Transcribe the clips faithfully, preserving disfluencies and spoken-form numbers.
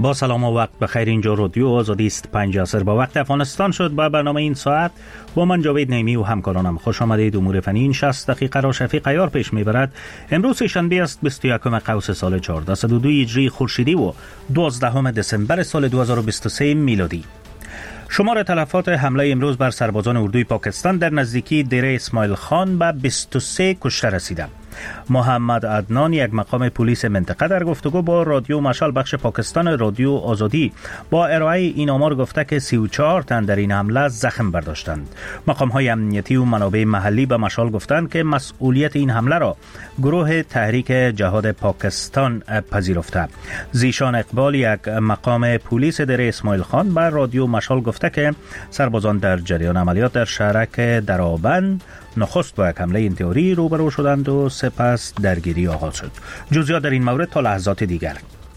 با سلام و وقت بخیر. اینجا رادیو آزادی است. پنج عصر با وقت افغانستان شد. با برنامه این ساعت با من جاوید نعیمی و همکارانم خوش آمدید. امور فنی شصت دقیقه را شفیق عیار پیش میبرد. امروز شنبه است بیست و یکم قوس سال چهارصد و دو هجری خورشیدی و دوازدهم دسامبر سال دو هزار و بیست و سه میلادی. شمار تلفات حمله امروز بر سربازان اردوی پاکستان در نزدیکی دیره اسماعیل خان به بیست و سه کشته رسیده. محمد عدنان، یک مقام پلیس منطقه، در گفتگو با رادیو مشال بخش پاکستان رادیو آزادی با ارائه این آمار گفته که سی و چهار تن در این حمله زخم برداشتند. مقام های امنیتی و منابع محلی به مشال گفتند که مسئولیت این حمله را گروه تحریک جهاد پاکستان پذیرفته. زیشان اقبال، یک مقام پلیس دیره اسماعیل خان، بر رادیو مشال گفته که سربازان در جریان عملیات در شهرک درابند نخست با یک حمله انتحاری روبرو شدند و سپس درگیری آغاز شد. جزئیات در این مورد تا لحظات دیگر.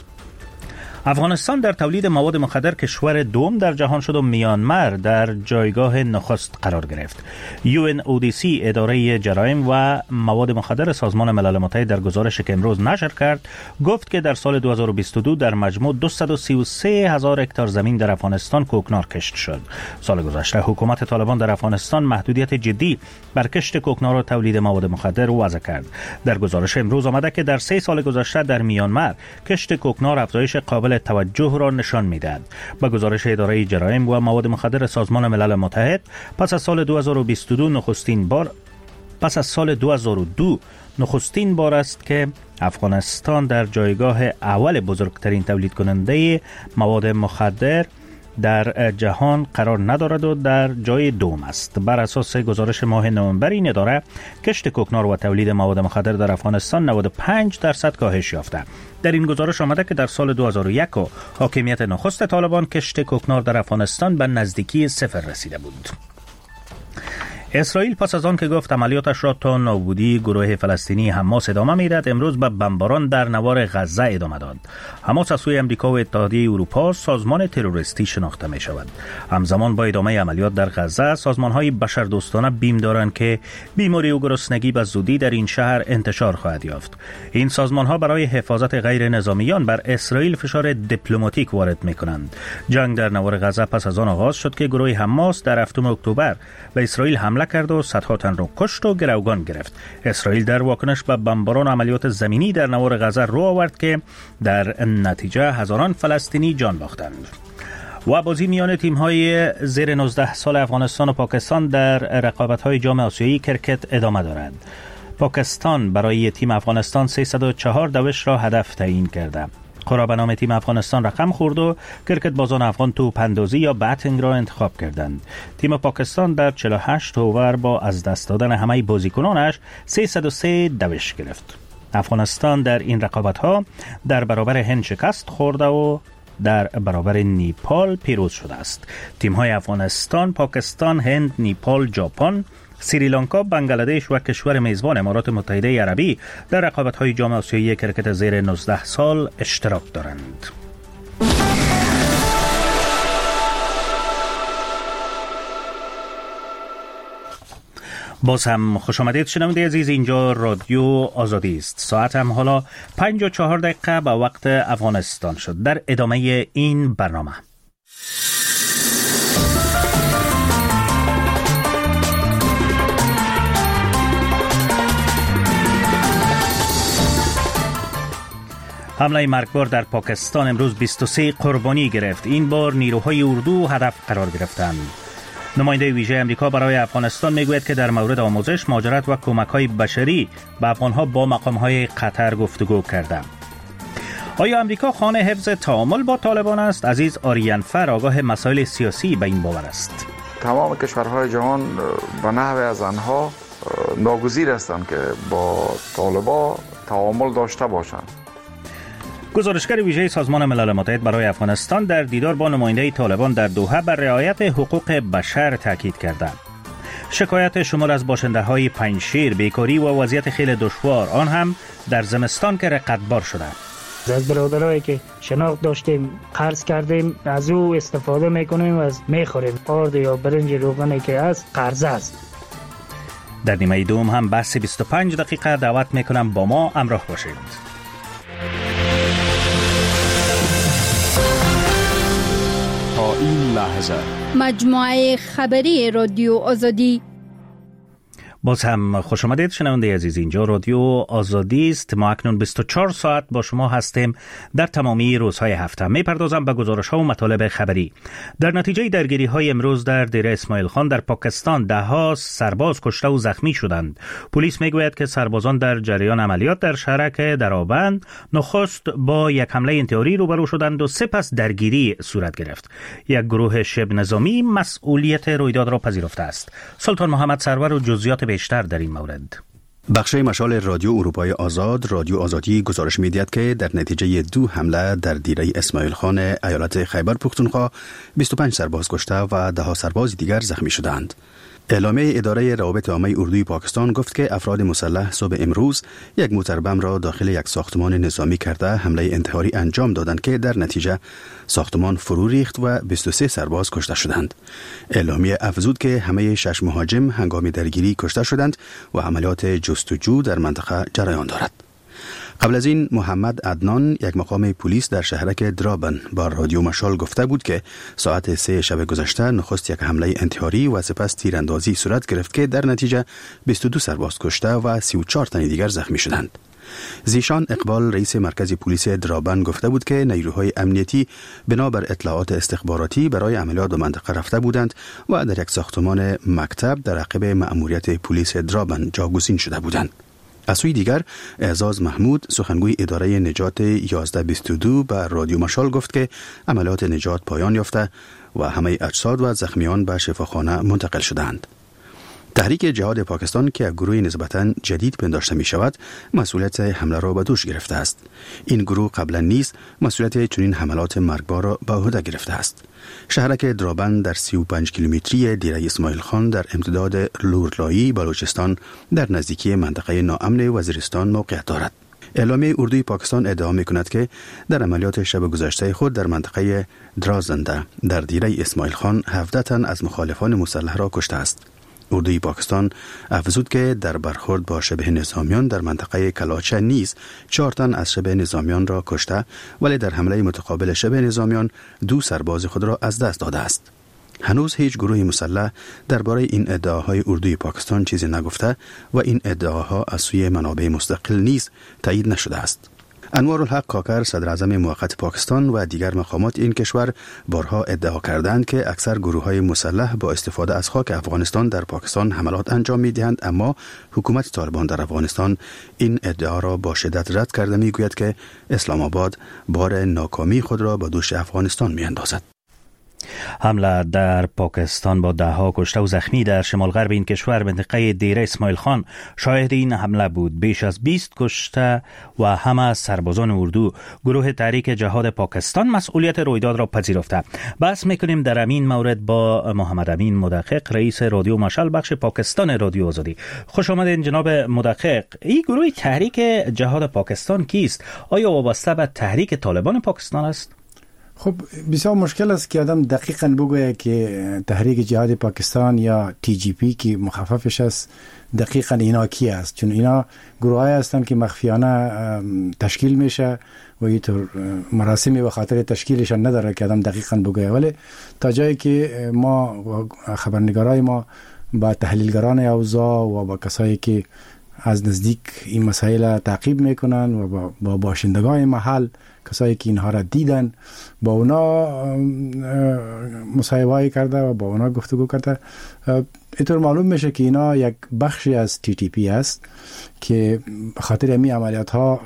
افغانستان در تولید مواد مخدر کشور دوم در جهان شد و میانمار در جایگاه نخست قرار گرفت. یو ان او دی سی، اداره جرایم و مواد مخدر سازمان ملل متحد، در گزارشی که امروز نشر کرد گفت که در سال دو هزار و بیست و دو در مجموع دویست و سی و سه هزار هکتار زمین در افغانستان کوکنار کشت شد. سال گذشته حکومت طالبان در افغانستان محدودیت جدی بر کشت کوکنار و تولید مواد مخدر وضع کرد. در گزارش امروز آمده که در سه سال گذشته در میانمار کشت کوکنار افزایش قابل توجه را نشان می‌دهد. با گزارش اداره جرایم و مواد مخدر سازمان ملل متحد، پس از سال دو هزار و بیست و دو نخستین بار پس از سال دو هزار و دو نخستین بار است که افغانستان در جایگاه اول بزرگترین تولید کننده مواد مخدر در جهان قرار ندارد و در جای دوم است. بر اساس گزارش ماه نوامبر این اداره، کشت کوکنار و تولید مواد مخدر در افغانستان نود و پنج درصد کاهش یافته. در این گزارش آمده که در سال دو هزار و یک و حاکمیت نخست طالبان کشت کوکنار در افغانستان به نزدیکی صفر رسیده بود. اسرائیل پس از آن که گفت عملیاتش را تا نابودی گروه فلسطینی حماس ادامه میدهد، امروز به بمباران در نوار غزه ادامه داد. حماس از سوی امریکا و اتحادیه اروپا سازمان تروریستی شناخته می شود. همزمان با ادامه عملیات در غزه، سازمان‌های بشردوستانه بیم دارند که بیماری و گرسنگی به زودی در این شهر انتشار خواهد یافت. این سازمان‌ها برای حفاظت غیر نظامیان بر اسرائیل فشار دیپلماتیک وارد می‌کنند. جنگ در نوار غزه پس از آن آغاز شد که گروه حماس در هفتم اکتبر به اسرائیل حمله کرد و صدها تن را کشت و گروگان گرفت. اسرائیل در واکنش به بمباران و عملیات زمینی در نوار غزه رو آورد که در نتیجه هزاران فلسطینی جان باختند. و بازی میان تیم‌های زیر نوزده سال افغانستان و پاکستان در رقابت‌های جام آسیایی کرکت ادامه دارد. پاکستان برای تیم افغانستان سیصد و چهار دوش را هدف تعیین کرده. قرار به نام تیم افغانستان رقم خورد و کرکت بازان افغان توپ اندازی یا بتینگ را انتخاب کردند. تیم پاکستان در چهل و هشت اوور با از دست دادن همه بازیکنانش سیصد و سه دوش گرفت. افغانستان در این رقابت‌ها در برابر هند شکست خورده و در برابر نیپال پیروز شده است. تیم‌های افغانستان، پاکستان، هند، نیپال، ژاپن، سریلانکا، بنگلادش و کشور میزبان امارات متحده عربی در رقابت‌های جام آسیایی کرکت زیر نوزده سال اشتراک دارند. باز هم خوش آمدید شنونده عزیز. اینجا رادیو آزادی است. ساعت هم حالا پنج و چهار دقیقه به وقت افغانستان شد. در ادامه این برنامه حمله مرگبار در پاکستان امروز بیست و سه قربانی گرفت. این بار نیروهای اردو هدف قرار گرفتند. نماینده ویژه امریکا برای افغانستان میگوید که در مورد آموزش، مهاجرت و کمک‌های بشری به افغان‌ها با مقام‌های قطر گفتگو کرده. آیا امریکا خانه حفظ تعامل با طالبان است؟ عزیز آریانفر آگاه مسائل سیاسی به این باور است. تمام کشورهای جهان به نحو از آنها ناگزیر هستند که با طالبان تعامل داشته باشند. گزارشگر ویژه سازمان ملل متحد برای افغانستان در دیدار با نماینده طالبان در دوحه بر رعایت حقوق بشر تاکید کرده. شکایت شمار از باشنده‌های پنجشیر، بیکاری و وضعیت خیلی دشوار، آن هم در زمستان که رقتبار شده. از برادرایی که شناخت داشتیم قرض کردیم، از او استفاده میکنیم و از میخوریم. آرد یا برنج روغنی که از قرض است. در نیمه دوم هم بحث بیست و پنج دقیقه دعوت میکنم با ما همراه باشید. این لحظه مجموعه خبری رادیو آزادی. باز هم خوش آمدید شنونده عزیز، اینجا رادیو آزادی است. ما اکنون بیست و چهار ساعت با شما هستیم در تمامی روزهای هفته. میپردازم به گزارش ها و مطالب خبری. در نتیجه درگیری های امروز در دیره اسماعیل خان در پاکستان ده ها سرباز کشته و زخمی شدند. پلیس میگوید که سربازان در جریان عملیات در شهرک درابند نخست با یک حمله انتحاری روبرو شدند و سپس درگیری صورت گرفت. یک گروه شبه نظامی مسئولیت رویداد را پذیرفته است. سلطان محمد سرور و جزئیات بیشتر در این مورد. بخش مشال رادیو اروپای آزاد رادیو آزادی گزارش می‌دهد که در نتیجه دو حمله در دیره اسماعیل خان ایالت خیبر پختونخوا بیست و پنج سرباز کشته و ده سرباز دیگر زخمی شدند. اعلامیه اداره روابط عامه اردوی پاکستان گفت که افراد مسلح صبح امروز یک موتر بم را داخل یک ساختمان نظامی کرده حمله انتحاری انجام دادند که در نتیجه ساختمان فرو ریخت و بیست و سه سرباز کشته شدند. اعلامیه افزود که همه شش مهاجم هنگام درگیری کشته شدند و عملیات جستجو در منطقه جریان دارد. قبل از این محمد عدنان یک مقام پلیس در شهرک درابن با رادیو مشال گفته بود که ساعت سه شب گذشته نخست یک حمله انتحاری و سپس تیراندازی صورت گرفت که در نتیجه بیست و دو سرباز کشته و سی و چهار تن دیگر زخمی شدند. زیشان اقبال رئیس مرکز پلیس درابن گفته بود که نیروهای امنیتی بنابر اطلاعات استخباراتی برای عملیات به منطقه رفته بودند و در یک ساختمان مکتب در عقب مأموریت پلیس درابن جاگزین شده بودند. از سوی دیگر اعزاز محمود سخنگوی اداره نجات یازده بیست و دو به رادیو مشال گفت که عملیات نجات پایان یافته و همه اجساد و زخمیان به شفاخانه منتقل شدند. تحریک جهاد پاکستان که گروه نسبتاً جدید پنداشته می شود مسئولیت حمله را به دوش گرفته است. این گروه قبلا نیز مسئولیت چنین حملات مرگبار را به عهده گرفته است. شهرک درابند در سی و پنج کیلومتری دیره اسماعیل خان در امتداد لورلایی بلوچستان در نزدیکی منطقه ناامن وزیرستان موقعیت دارد. اعلامیه اردوی پاکستان ادعا می کند که در عملیات شب گذشته خود در منطقه درازنده در دیره اسماعیل خان هفده تن از مخالفان مسلح را کشته است. اردوی پاکستان افزود که در برخورد با شبه نظامیان در منطقه کلاچه نیز چهار تن از شبه نظامیان را کشته، ولی در حمله متقابل شبه نظامیان دو سرباز خود را از دست داده است. هنوز هیچ گروه مسلح درباره این ادعاهای اردوی پاکستان چیزی نگفته و این ادعاها از سوی منابع مستقل نیز تایید نشده است. انوار الحق کاکر صدر اعظم موقت پاکستان و دیگر مقامات این کشور بارها ادعا کردند که اکثر گروه‌های مسلح با استفاده از خاک افغانستان در پاکستان حملات انجام می‌دهند، اما حکومت طالبان در افغانستان این ادعا را با شدت رد کرده می‌گوید که اسلام آباد بار ناکامی خود را به دوش افغانستان می‌اندازد. حمله در پاکستان با ده ها کشته و زخمی در شمال غرب این کشور منطقه دیره اسماعیل خان شاهد این حمله بود. بیش از بیست کشته و همه سربازان اردو. گروه تحریک جهاد پاکستان مسئولیت رویداد را پذیرفته. بحث میکنیم در همین مورد با محمد امین مدقق رئیس رادیو مشال بخش پاکستان رادیو آزادی. خوش آمدید جناب مدقق. این گروه تحریک جهاد پاکستان کیست؟ آیا وابسته به تحریک طالبان پاکستان است؟ خب بسیار مشکل است که آدم دقیقاً بگویه که تحریک جهاد پاکستان یا تی جی پی که مخففش است دقیقاً اینا کی است، چون اینا گروه‌های هستند که مخفیانه تشکیل میشه و اینطور مراسمی به خاطر تشکیلشان نداره که آدم دقیقاً بگویه. ولی تا جایی که ما خبرنگارای ما با تحلیلگران اوضاع و با کسایی که از نزدیک این مسائل تعقیب میکنن و با باشندگان محل، کسایی که اینها را دیدن، با اونا مصاحبه کرده و با اونا گفتگو کرده، اینطور معلوم میشه که اینا یک بخشی از تی تی پی است که خاطر همین عملیات ها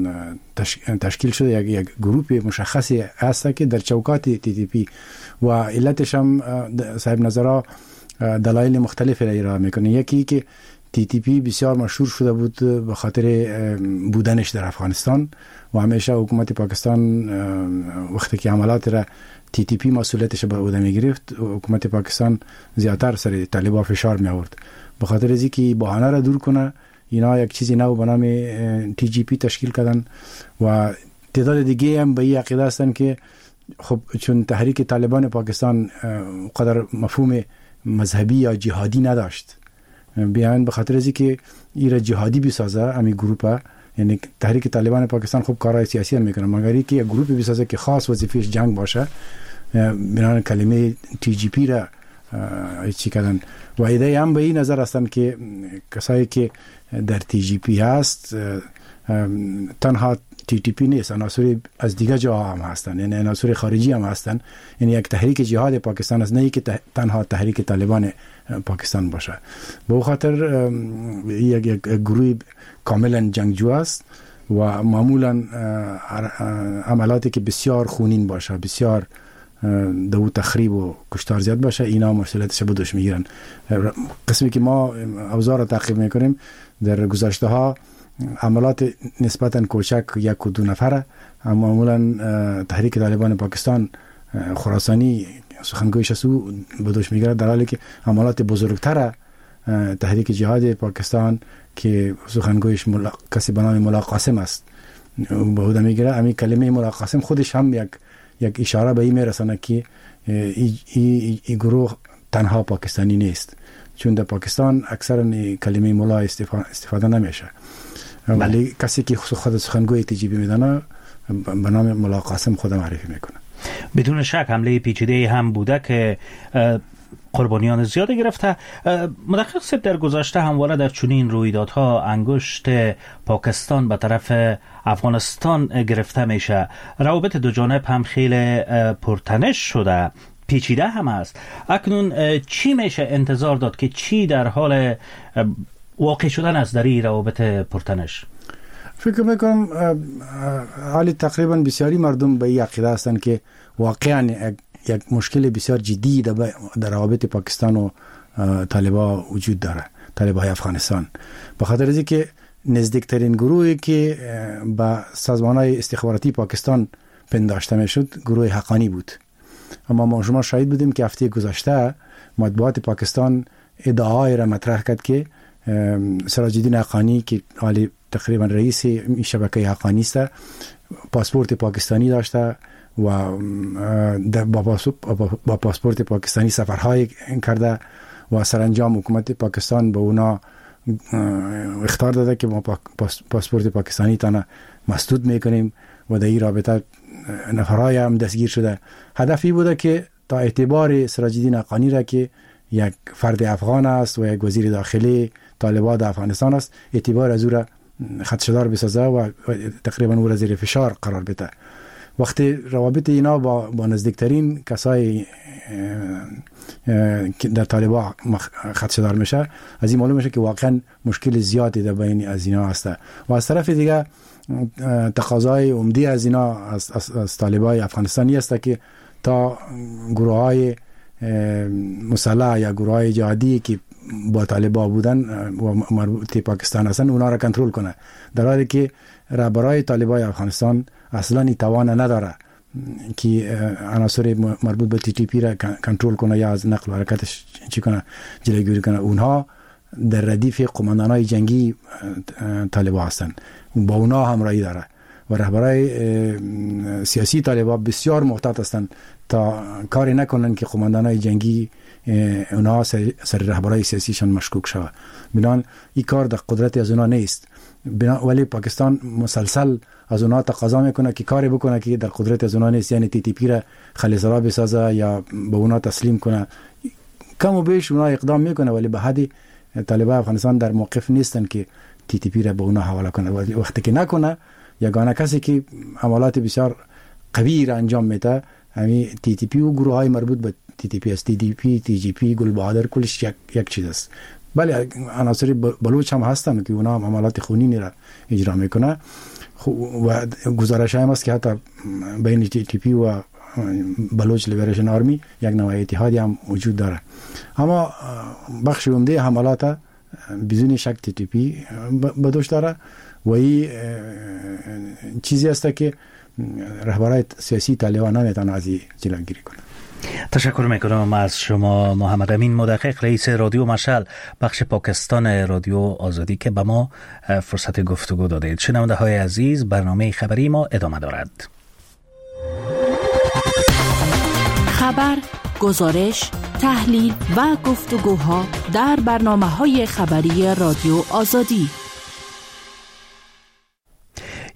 تشکیل شده. یک یک گروه مشخصی هست که در چوکات تی تی پی و علتش هم صاحب نظرها دلایل مختلف را ارائه میکنه. یکی که تی تی پی بسیار مشهور شده بود به خاطر بودنش در افغانستان و همیشه حکومت پاکستان وقتی که عملات را تی تی پی مسئولیتش به عهده میگرفت، حکومت پاکستان زیادتر سر طالبان فشار می آورد. به خاطر از اینکه بهانه را دور کنه، اینا یک چیزی نو به نام تی جی پی تشکیل کردن و تعداد دیگه هم به این عقیده هستن که خب چون تحریک طالبان پاکستان قدر مفهوم مذهبی یا جهادی نداشت، بیان به خاطر از اینکه ایرا جهادی بسازه امی گروپا، یعنی تحریک طالبان پاکستان خوب کارهای سیاسی هم میکنه، مگر اینکه یک گروپی بسازه که خاص وظیفهش جنگ باشه، بنان کلمه تی جی پی را چی کردن و ایده هم به این نظر هستند که کسایی که در تی جی پی هست تنها تی تی پی نیست، عناصر از دیگه جاها هم هستن، یعنی عناصر خارجی هم هستن. یعنی یک تحریک جهاد پاکستان است، نه که تنها تحریک طالبان پاکستان باشه. به او خاطر یک یک گروه کاملا جنگجو است و معمولا عملاتی که بسیار خونین باشه، بسیار دو تخریب و کشتار زیاد باشه، اینا مسئولیتش به دوش میگیرن. قسمی که ما اوضاع را تعقیب میکنیم در گذشته ها عملات نسبتا کوچک یک و دو نفره، معمولا تحریک طالبان پاکستان خراسانی سخنگویش سو به دوش میگیره، در حالی که عملات بزرگتر تحریک جهاد پاکستان که سخنگویش ملا... کسی به نام ملا قاسم است به عهده میگیره. همین کلمه ملا قاسم خودش هم یک یک اشاره به این میرسانه که این ای... ای... گروه تنها پاکستانی نیست، چون در پاکستان اکثرا کلمه ملا استفاده, استفاده نمیشه، ولی کسی که خود سخنگوی تی جی پی میدانه به نام ملا قاسم خود معرفی میکنه. بدون شک حمله پیچیده هم بوده که قربانیان زیاد گرفته. مدقق صاحب، در گذشته همواره در چنین رویدادها انگشت پاکستان به طرف افغانستان گرفته میشه. روابط دو جانب هم خیلی پرتنش شده، پیچیده هم است. اکنون چی میشه انتظار داد که چی در حال واقع شدن است در این روابط پرتنش؟ فکر میکنم حالی تقریبا بسیاری مردم به این عقیده هستند که واقعا یک مشکل بسیار جدی در روابط پاکستان و طالبان وجود داره، طالبان افغانستان، به خاطر از اینکه نزدیکترین گروهی که با سازمان‌های استخباراتی پاکستان پنداشته میشد گروه حقانی بود. اما ما شما شاهد بودیم که هفته گذشته مطبوعات پاکستان ادعای را مطرح کرد که سراج الدین حقانی که حالی تقریبا رئیس این شبکه حقانی است، پاسپورت پاکستانی داشته و با پاسپورت پاکستانی سفرهای کرده و سرانجام حکومت پاکستان به اونا اخطار داده که ما پاسپورت پاکستانی تانا مسدود میکنیم و در این رابطه نفرهای هم دستگیر شده. هدفی بوده که تا اعتبار سراج الدین حقانی را که یک فرد افغان است و یک وزیر داخلی طالبان در افغانستان است، اعتبار از او را خدشه‌دار بسازه و تقریبا او را زیر فشار قرار بده. وقتی روابط اینا با, با نزدیکترین کسای که در طالبان خدشه‌دار میشه، از این معلوم میشه که واقعا مشکل زیادی در بین از اینا هست. و از طرف دیگه تقاضای عمدی از اینا از, از, از طالبان افغانستانی است که تا گروه‌های مسلح یا گروه‌های جهادی که با طالبان بودن و مربوط پاکستان هستن اونا را کنترل کنه، در حالی که رهبرای طالبان افغانستان اصلا این توان نداره که عناصر مربوط به تی تی پی را کنترل کنه یا از نقل و حرکتش چی کنه، جلوگیری کنه. اونها در ردیف قماندانای جنگی طالبان هستن، با اونا همراهی داره و رهبرای سیاسی طالبان بسیار محتاط هستن تا کاری نکنن که قماندانای جنگی اونها سر, سر رهبرای سیاسیشان مشکوک شود. بنان این کار در قدرت از اونها نیست، ولی پاکستان مسلسل از اونها تقاضا میکنه که کاری بکنه که در قدرت از اونها نیست، یعنی تی تی پی را خلیزرا بسازه یا به اونها تسلیم کنه. کم و بیش اونها اقدام میکنه، ولی به حدی طالبان افغانستان در موقف نیستن که تی تی پی را به اونها حواله کنه. وقتی که نکنه، یگانه کسی که عملات بسیار قوی را انجام میده همین تی تی پی و گروه های مربوط به تی تی پی است. تی دی پی، تی جی پی، گل بهادر کلش یک یک چیز است. بله عناصر بلوچ هم هستن که اونا هم عملات خونینی را اجرا میکنه و گزارش هم است که حتی بین تی تی پی و بلوچ لیبریشن آرمی یک نوع اتحادی هم وجود داره. اما بخش عمده حملات بدون شک تی تی پی به دوش داره و این چیزی است که رهبرای سیاسی طالبان نمیتونن از این جلوگیری کنه. تشکر میکنم از شما محمد امین مدقق، رئیس رادیو مشعل بخش پاکستان رادیو آزادی که به ما فرصت گفتگو دادید. شنونده های عزیز، برنامه خبری ما ادامه دارد. خبر، گزارش، تحلیل و گفتگوها در برنامه های خبری رادیو آزادی.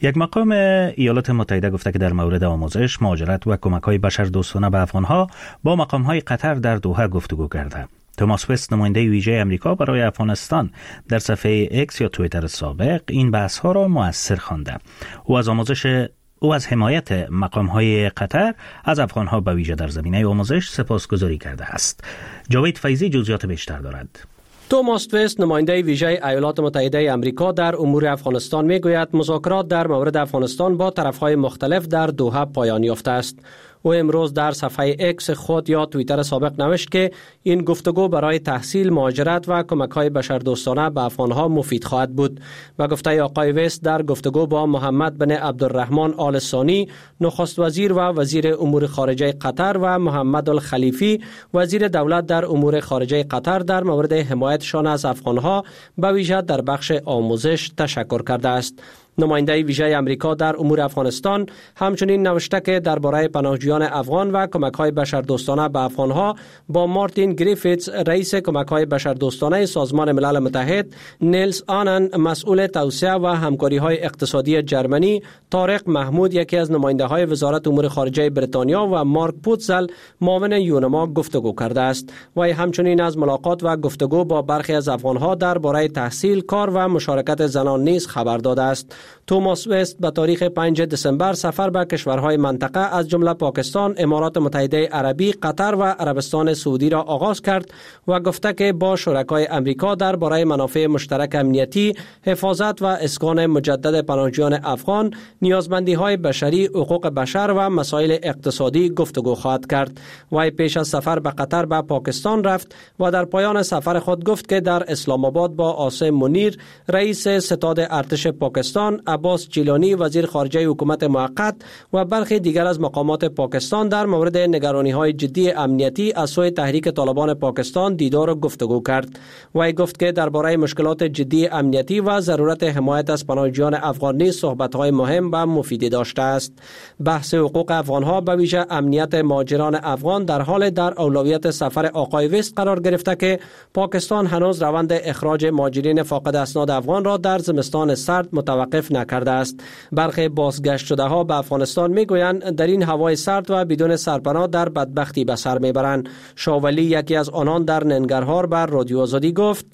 یک مقام ایالات متحده گفته که در مورد آموزش، مهاجرت و کمک‌های بشردوستانه به افغان‌ها با مقام‌های قطر در دوحه گفتگو کرده. توماس وست، نماینده ویژه امریکا برای افغانستان، در صفحه اکس یا توییتر سابق این بحث‌ها را مؤثر خوانده. او از آموزش او از حمایت مقام‌های قطر از افغان‌ها به ویژه در زمینه آموزش سپاسگزاری کرده است. جاوید فیضی جزئیات بیشتر دارد. توماس وست، نماینده ویژه ایالات متحده آمریکا در امور افغانستان، میگوید مذاکرات در مورد افغانستان با طرف‌های مختلف در دوحه پایان یافته است. او امروز در صفحه اکس خود یا توییتر سابق نوشت که این گفتگو برای تحصیل، مهاجرت و کمک‌های بشردوستانه به افغان‌ها مفید خواهد بود. و گفته آقای وست در گفتگو با محمد بن عبدالرحمن آل ثانی، نخست وزیر و وزیر امور خارجه قطر، و محمد الخلیفی، وزیر دولت در امور خارجه قطر، در مورد حمایتشان از افغان‌ها به ویژه در بخش آموزش تشکر کرده است. نماینده ویژه امریکا در امور افغانستان همچنین نوشته که درباره پناهجویان افغان و کمک‌های بشردوستانه به افغان‌ها با مارتین گریفیتس، رئیس کمک‌های بشردوستانه سازمان ملل متحد، نیلز آنن، مسئول توسعه و همکاری‌های اقتصادی جرمنی، طارق محمود، یکی از نماینده‌های وزارت امور خارجه بریتانیا، و مارک پوتزل، معاون یونما، گفتگو کرده است. و همچنین از ملاقات و گفتگو با برخی از افغان‌ها درباره تحصیل، کار و مشارکت زنان نیز خبر داده است. توماس وست به تاریخ پنجم دسامبر سفر به کشورهای منطقه از جمله پاکستان، امارات متحده عربی، قطر و عربستان سعودی را آغاز کرد و گفته که با شرکای امریکا درباره منافع مشترک امنیتی، حفاظت و اسکان مجدد پناهجویان افغان، نیازمندی‌های بشری، حقوق بشر و مسائل اقتصادی گفتگو خواهد کرد. و پیش از سفر به قطر به پاکستان رفت و در پایان سفر خود گفت که در اسلام آباد با عاصم منیر، رئیس ستاد ارتش پاکستان، عباس جیلانی، وزیر خارجه حکومت موقت، و برخی دیگر از مقامات پاکستان در مورد نگرانی‌های جدی امنیتی از سوی تحریک طالبان پاکستان دیدار و گفتگو کرد. و گفت که درباره مشکلات جدی امنیتی و ضرورت حمایت از پناهجویان افغان نیز صحبت‌های مهم و مفیدی داشته است. بحث حقوق افغان‌ها به ویژه امنیت مهاجران افغان در حال در اولویت سفر آقای وست قرار گرفته که پاکستان هنوز روند اخراج مهاجرین فاقد اسناد افغان را در زمستان سرد متوقف نکرده است. برخی بازگشت شده ها به افغانستان میگویند در این هوای سرد و بدون سرپناه در بدبختی به سر میبرند. شاولی، یکی از آنان، در ننگرهار بر رادیو آزادی گفت: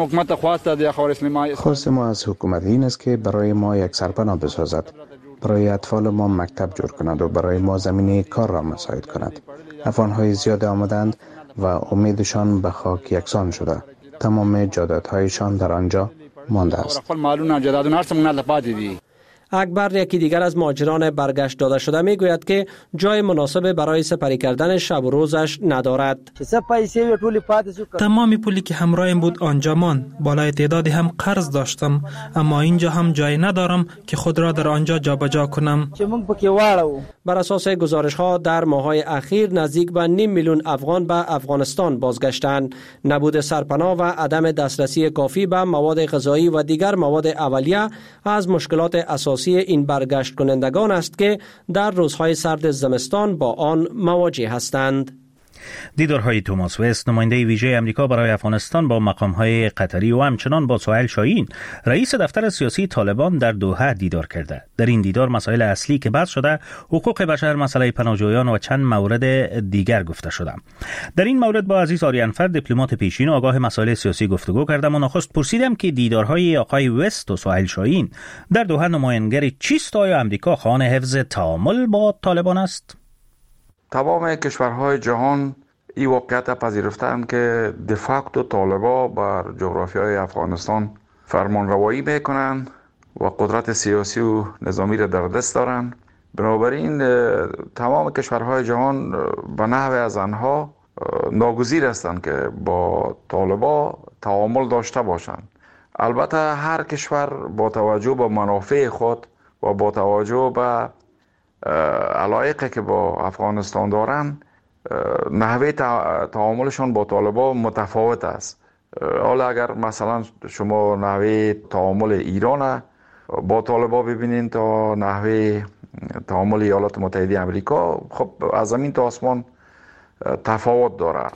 خواست ما از حکومت این است که برای ما یک سرپناه بسازد، برای اطفال ما مکتب جور کند و برای ما زمینه کار را مساعد کند. افغان‌های زیاد آمدند و امیدشان به خاک یکسان شده. تمام جادت‌هایشان در آنجا مانده است. اکبر، یکی دیگر از مهاجران برگشت داده شده، میگوید که جای مناسب برای سپری کردن شب و روزش ندارد. تمام پولی که همراهم بود آنجا ماند. بالای تعدادی هم قرض داشتم، اما اینجا هم جای ندارم که خود را در آنجا جابجا کنم. بر اساس گزارش ها در ماه‌های اخیر نزدیک به نیم میلیون افغان به افغانستان بازگشتند. نبود سرپناه و عدم دسترسی کافی به مواد غذایی و دیگر مواد اولیه از مشکلات اساسی این برگشت کنندگان است که در روزهای سرد زمستان با آن مواجه هستند. دیدارهای توماس وست، نماینده ویژه امریکا برای افغانستان، با مقام‌های قطری و همچنان با سهیل شاهین، رئیس دفتر سیاسی طالبان، در دوحه دیدار کرده. در این دیدار مسائل اصلی که بحث شده، حقوق بشر، مسئله پناهجویان و چند مورد دیگر گفته شده. در این مورد با عزیز آریانفر، دیپلمات پیشین و آگاه مسائل سیاسی، گفتگو کردم و نخست پرسیدم که دیدارهای آقای وست و سهیل شاهین در دوحه نمایانگر چیست؟ آیا امریکا خواهان حفظ تعامل با طالبان است؟ تمام کشورهای جهان این واقعیت پذیرفتند که دفاکتو طالبا بر جغرافیای افغانستان فرمانروایی میکنند و قدرت سیاسی و نظامی را در دست دارند. بنابراین تمام کشورهای جهان به نحو از آنها ناگزیر هستند که با طالبا تعامل داشته باشند. البته هر کشور با توجه به منافع خود و با توجه به علایقی که با افغانستان دارند، نحوه تعاملشان با طالبان متفاوت است. حالا اگر مثلا شما نحوه تعامل ایران با طالبان ببینید تا نحوه تعامل ایالات متحده آمریکا، خب از زمین تا آسمان تفاوت داره.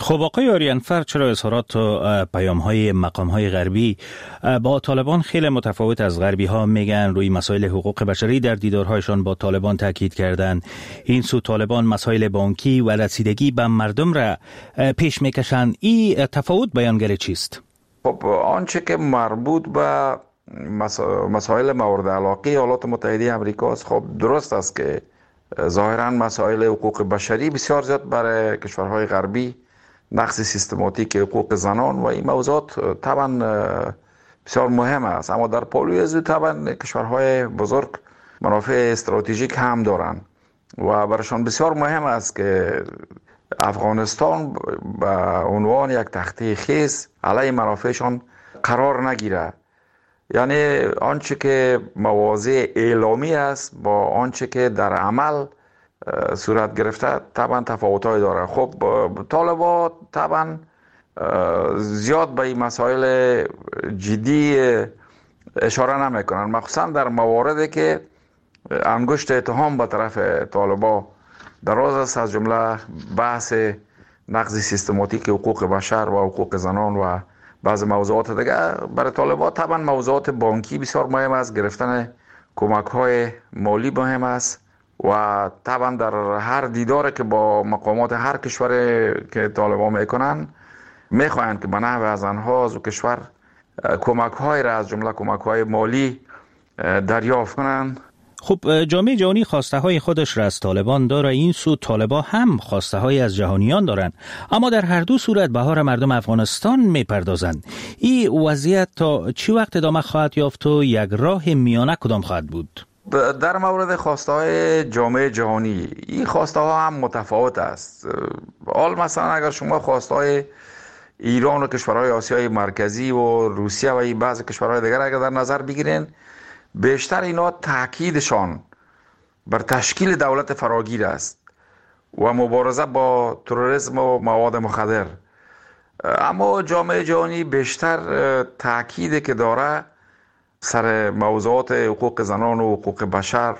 خب آقای آریانفر، چرا اظهارات و پیام های مقام های غربی با طالبان خیلی متفاوت از غربی ها میگن؟ روی مسائل حقوق بشری در دیدارهایشان با طالبان تاکید کردن. این سو طالبان مسائل بانکی و رسیدگی به مردم را پیش میکشن. این تفاوت بیانگر چیست؟ خب آنچه که مربوط به مسائل مورد علاقه ایالات متحده آمریکا است، خب درست است که ظاهرا مسائل حقوق بشری بسیار زیاد برای کشورهای غربی، نقض سیستماتیک حقوق زنان و این موضوعات طبعا بسیار مهم است، اما در پالوی از طبعا کشورهای بزرگ منافع استراتژیک هم دارند و برایشان بسیار مهم است که افغانستان به عنوان یک تخته خیس علیه منافعشان قرار نگیره. یعنی آنچه که مواضع اعلامی است با آنچه که در عمل صورت گرفته طبعا تفاوت‌های داره. خب طالبان طبعا زیاد به این مسائل جدی اشاره نمیکنن، مخصوصا در مواردی که انگشت اتهام به طرف طالبان دراز است، از جمله بحث نقض سیستماتیک حقوق بشر و حقوق زنان و بعض موضوعات دیگه. برای طالبان طبعا موضوعات بانکی بسیار مهم است، گرفتن کمک های مالی مهم است و طبعا در هر دیداری که با مقامات هر کشوری که طالبان میکنن میخواهند که به نحو از آنها از کشور کمک های را از جمله کمک های مالی دریافت کنند. خب جامعه جهانی خواسته های خودش را از طالبان داره، این سو طالبان هم خواسته های از جهانیان دارند، اما در هر دو صورت بهار مردم افغانستان میپردازند. این وضعیت تا چی وقت ادامه خواهد یافت و یک راه میانه کدام خواهد بود؟ در مورد خواسته های جامعه جهانی این خواسته ها هم متفاوت است. حال مثلا اگر شما خواسته های ایران و کشورهای آسیای مرکزی و روسیه و این بعض کشورهای دیگر اگر در نظر بگیرین، بیشتر اینا تاکیدشان بر تشکیل دولت فراگیر است و مبارزه با تروریسم و مواد مخدر. اما جامعه جهانی بیشتر تاکیدی که داره سر موضوعات حقوق زنان و حقوق بشر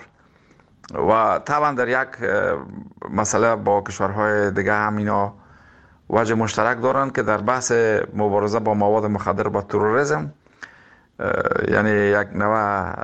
و طبعا در یک مسئله با کشورهای دیگه هم اینا وجه مشترک دارند که در بحث مبارزه با مواد مخدر و تروریسم، یعنی یک نوع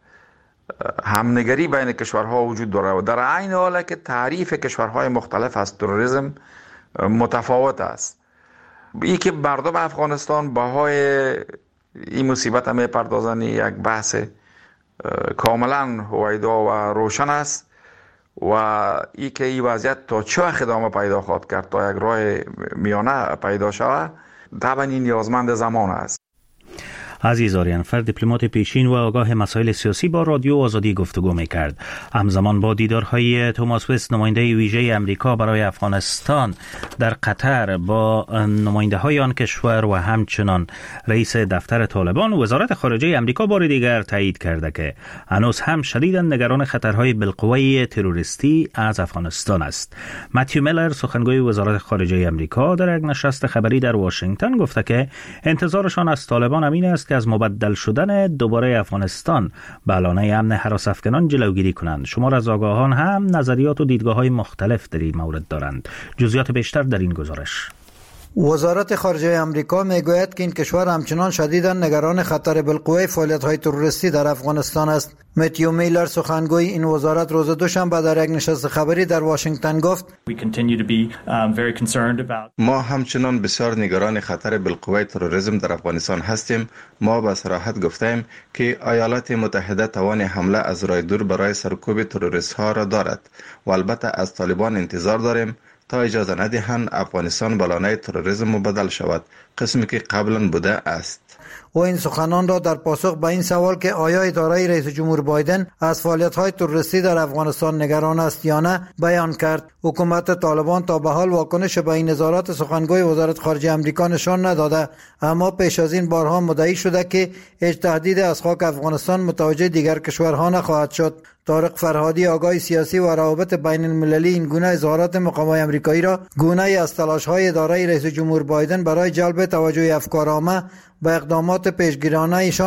همنگری بین کشورها وجود داره و در عین حال که تعریف کشورهای مختلف از تروریسم متفاوت است. این که مردم افغانستان بهای این مصیبت هم میپردازن یک بحث کاملا هویدا و روشن است و این که این وضعیت تا چه وقت ادامه پیدا خواهد کرد تا یک راه میانه پیدا شود، طبعا این نیازمند زمان است. عزیز آریانفر، دیپلمات پیشین و آگاه مسائل سیاسی، با رادیو آزادی گفتگو میکرد. همزمان با دیدارهای توماس وست، نماینده ویژه امریکا برای افغانستان در قطر، با نماینده های آن کشور و همچنان رئیس دفتر طالبان، وزارت خارجه امریکا بار دیگر تایید کرده که هنوز هم شدیداً نگران خطرهای بالقوه تروریستی از افغانستان است. متیو میلر، سخنگوی وزارت خارجه امریکا، در یک نشست خبری در واشنگتن گفته که انتظارشان از طالبان امین است که از مبدل شدن دوباره افغانستان به علانه امن هراس افغانان جلوگیری کنند. شمار از آگاهان هم نظریات و دیدگاه‌های مختلف در این مورد دارند. جزئیات بیشتر در این گزارش. وزارت خارجه امریکا میگوید که این کشور همچنان شدیداً نگران خطر بالقوه فعالیت‌های تروریستی در افغانستان است. متیو میلر، سخنگوی این وزارت، روز دوشنبه در یک نشست خبری در واشنگتن گفت: ما همچنان بسیار نگران خطر بالقوه تروریسم در افغانستان هستیم. ما به صراحت گفتیم که ایالات متحده توان حمله از راه دور برای سرکوب تروریست ها را دارد و البته از طالبان انتظار داریم تا اجازه ندهند افغانستان بلانه تروریسم مبدل شود، قسمی که قبلا بوده است. و این سخنان را در پاسخ به این سوال که آیا اداره رئیس جمهور بایدن از فعالیت‌های تروریستی در افغانستان نگران است یا نه بیان کرد. حکومت طالبان تا به حال واکنش به این نظارات سخنگوی وزارت خارجه آمریکا نشان نداده، اما پیش از این بارها مدعی شده که هیچ تهدید از خاک افغانستان متوجه دیگر کشورها نخواهد شد. طارق فرهادی، آگاه سیاسی و روابط بین المللی، این گونه اظهارات مقامات آمریکایی را گونه از تلاش‌های اداره رئیس جمهور بایدن برای جلب توجه افکارآمه به اقدامات پیشگیرانه ایشان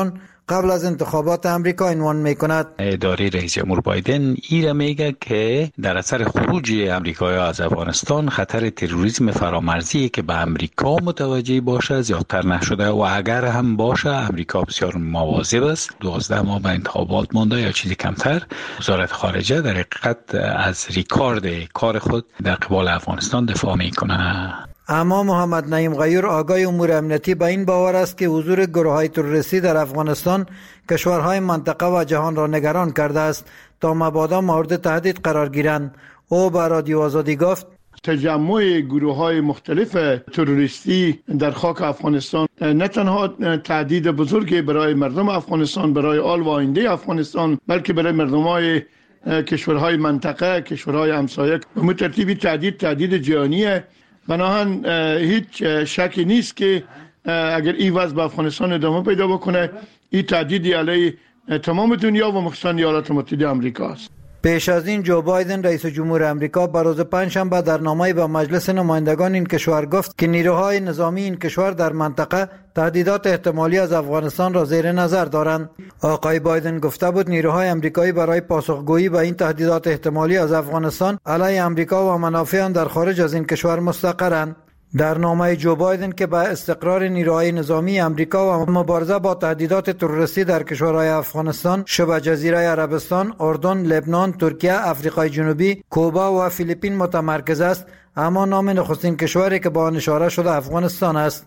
قبل از انتخابات امریکا عنوان میکند. اداره رئیس جمهور بایدن ایره میگه که در اثر خروج امریکایی از افغانستان خطر تروریسم فرامرزی که به امریکا متوجه باشه زیادتر نشده و اگر هم باشه امریکا بسیار مواظب است. دوازده ماه به انتخابات مونده یا چیزی کمتر. وزارت خارجه در حقیقت از ریکارد کار خود در قبال افغانستان دفاع میکنه. اما محمد نعیم غیور آگاه امور امنیتی به این باور است که حضور گروه‌های تروریستی در افغانستان کشورهای منطقه و جهان را نگران کرده است تا مبادا مورد تهدید قرار گیرند. او به رادیو آزادی گفت تجمع گروه‌های مختلف تروریستی در خاک افغانستان نه تنها تهدید بزرگی برای مردم افغانستان، برای آل و آینده افغانستان، بلکه برای مردم‌های کشورهای منطقه، کشورهای همسایه به ترتیبی تهدید تهدید جهانیه. بناهن هیچ شکی نیست که اگر این وضع به افغانستان ادامه پیدا بکنه این تهدیدی علیه تمام دنیا و مخصوصا ایالات متحده آمریکا است. پیش از این جو بایدن رئیس جمهور امریکا به روز پنجشنبه در نامه‌ای به مجلس نمایندگان این کشور گفت که نیروهای نظامی این کشور در منطقه تهدیدات احتمالی از افغانستان را زیر نظر دارند. آقای بایدن گفته بود نیروهای آمریکایی برای پاسخگویی به این تهدیدات احتمالی از افغانستان علیه آمریکا و منافع آن در خارج از این کشور مستقرند. در نامه جو بایدن که به استقرار نیروهای نظامی امریکا و مبارزه با تهدیدات تروریستی در کشورهای افغانستان، شبه جزیره عربستان، اردن، لبنان، ترکیه، آفریقای جنوبی، کوبا و فیلیپین متمرکز است، اما نام نخستین کشوری که با آن اشاره شده افغانستان است.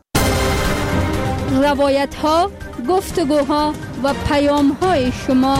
روایت ها، گفتگوها و پیام های شما.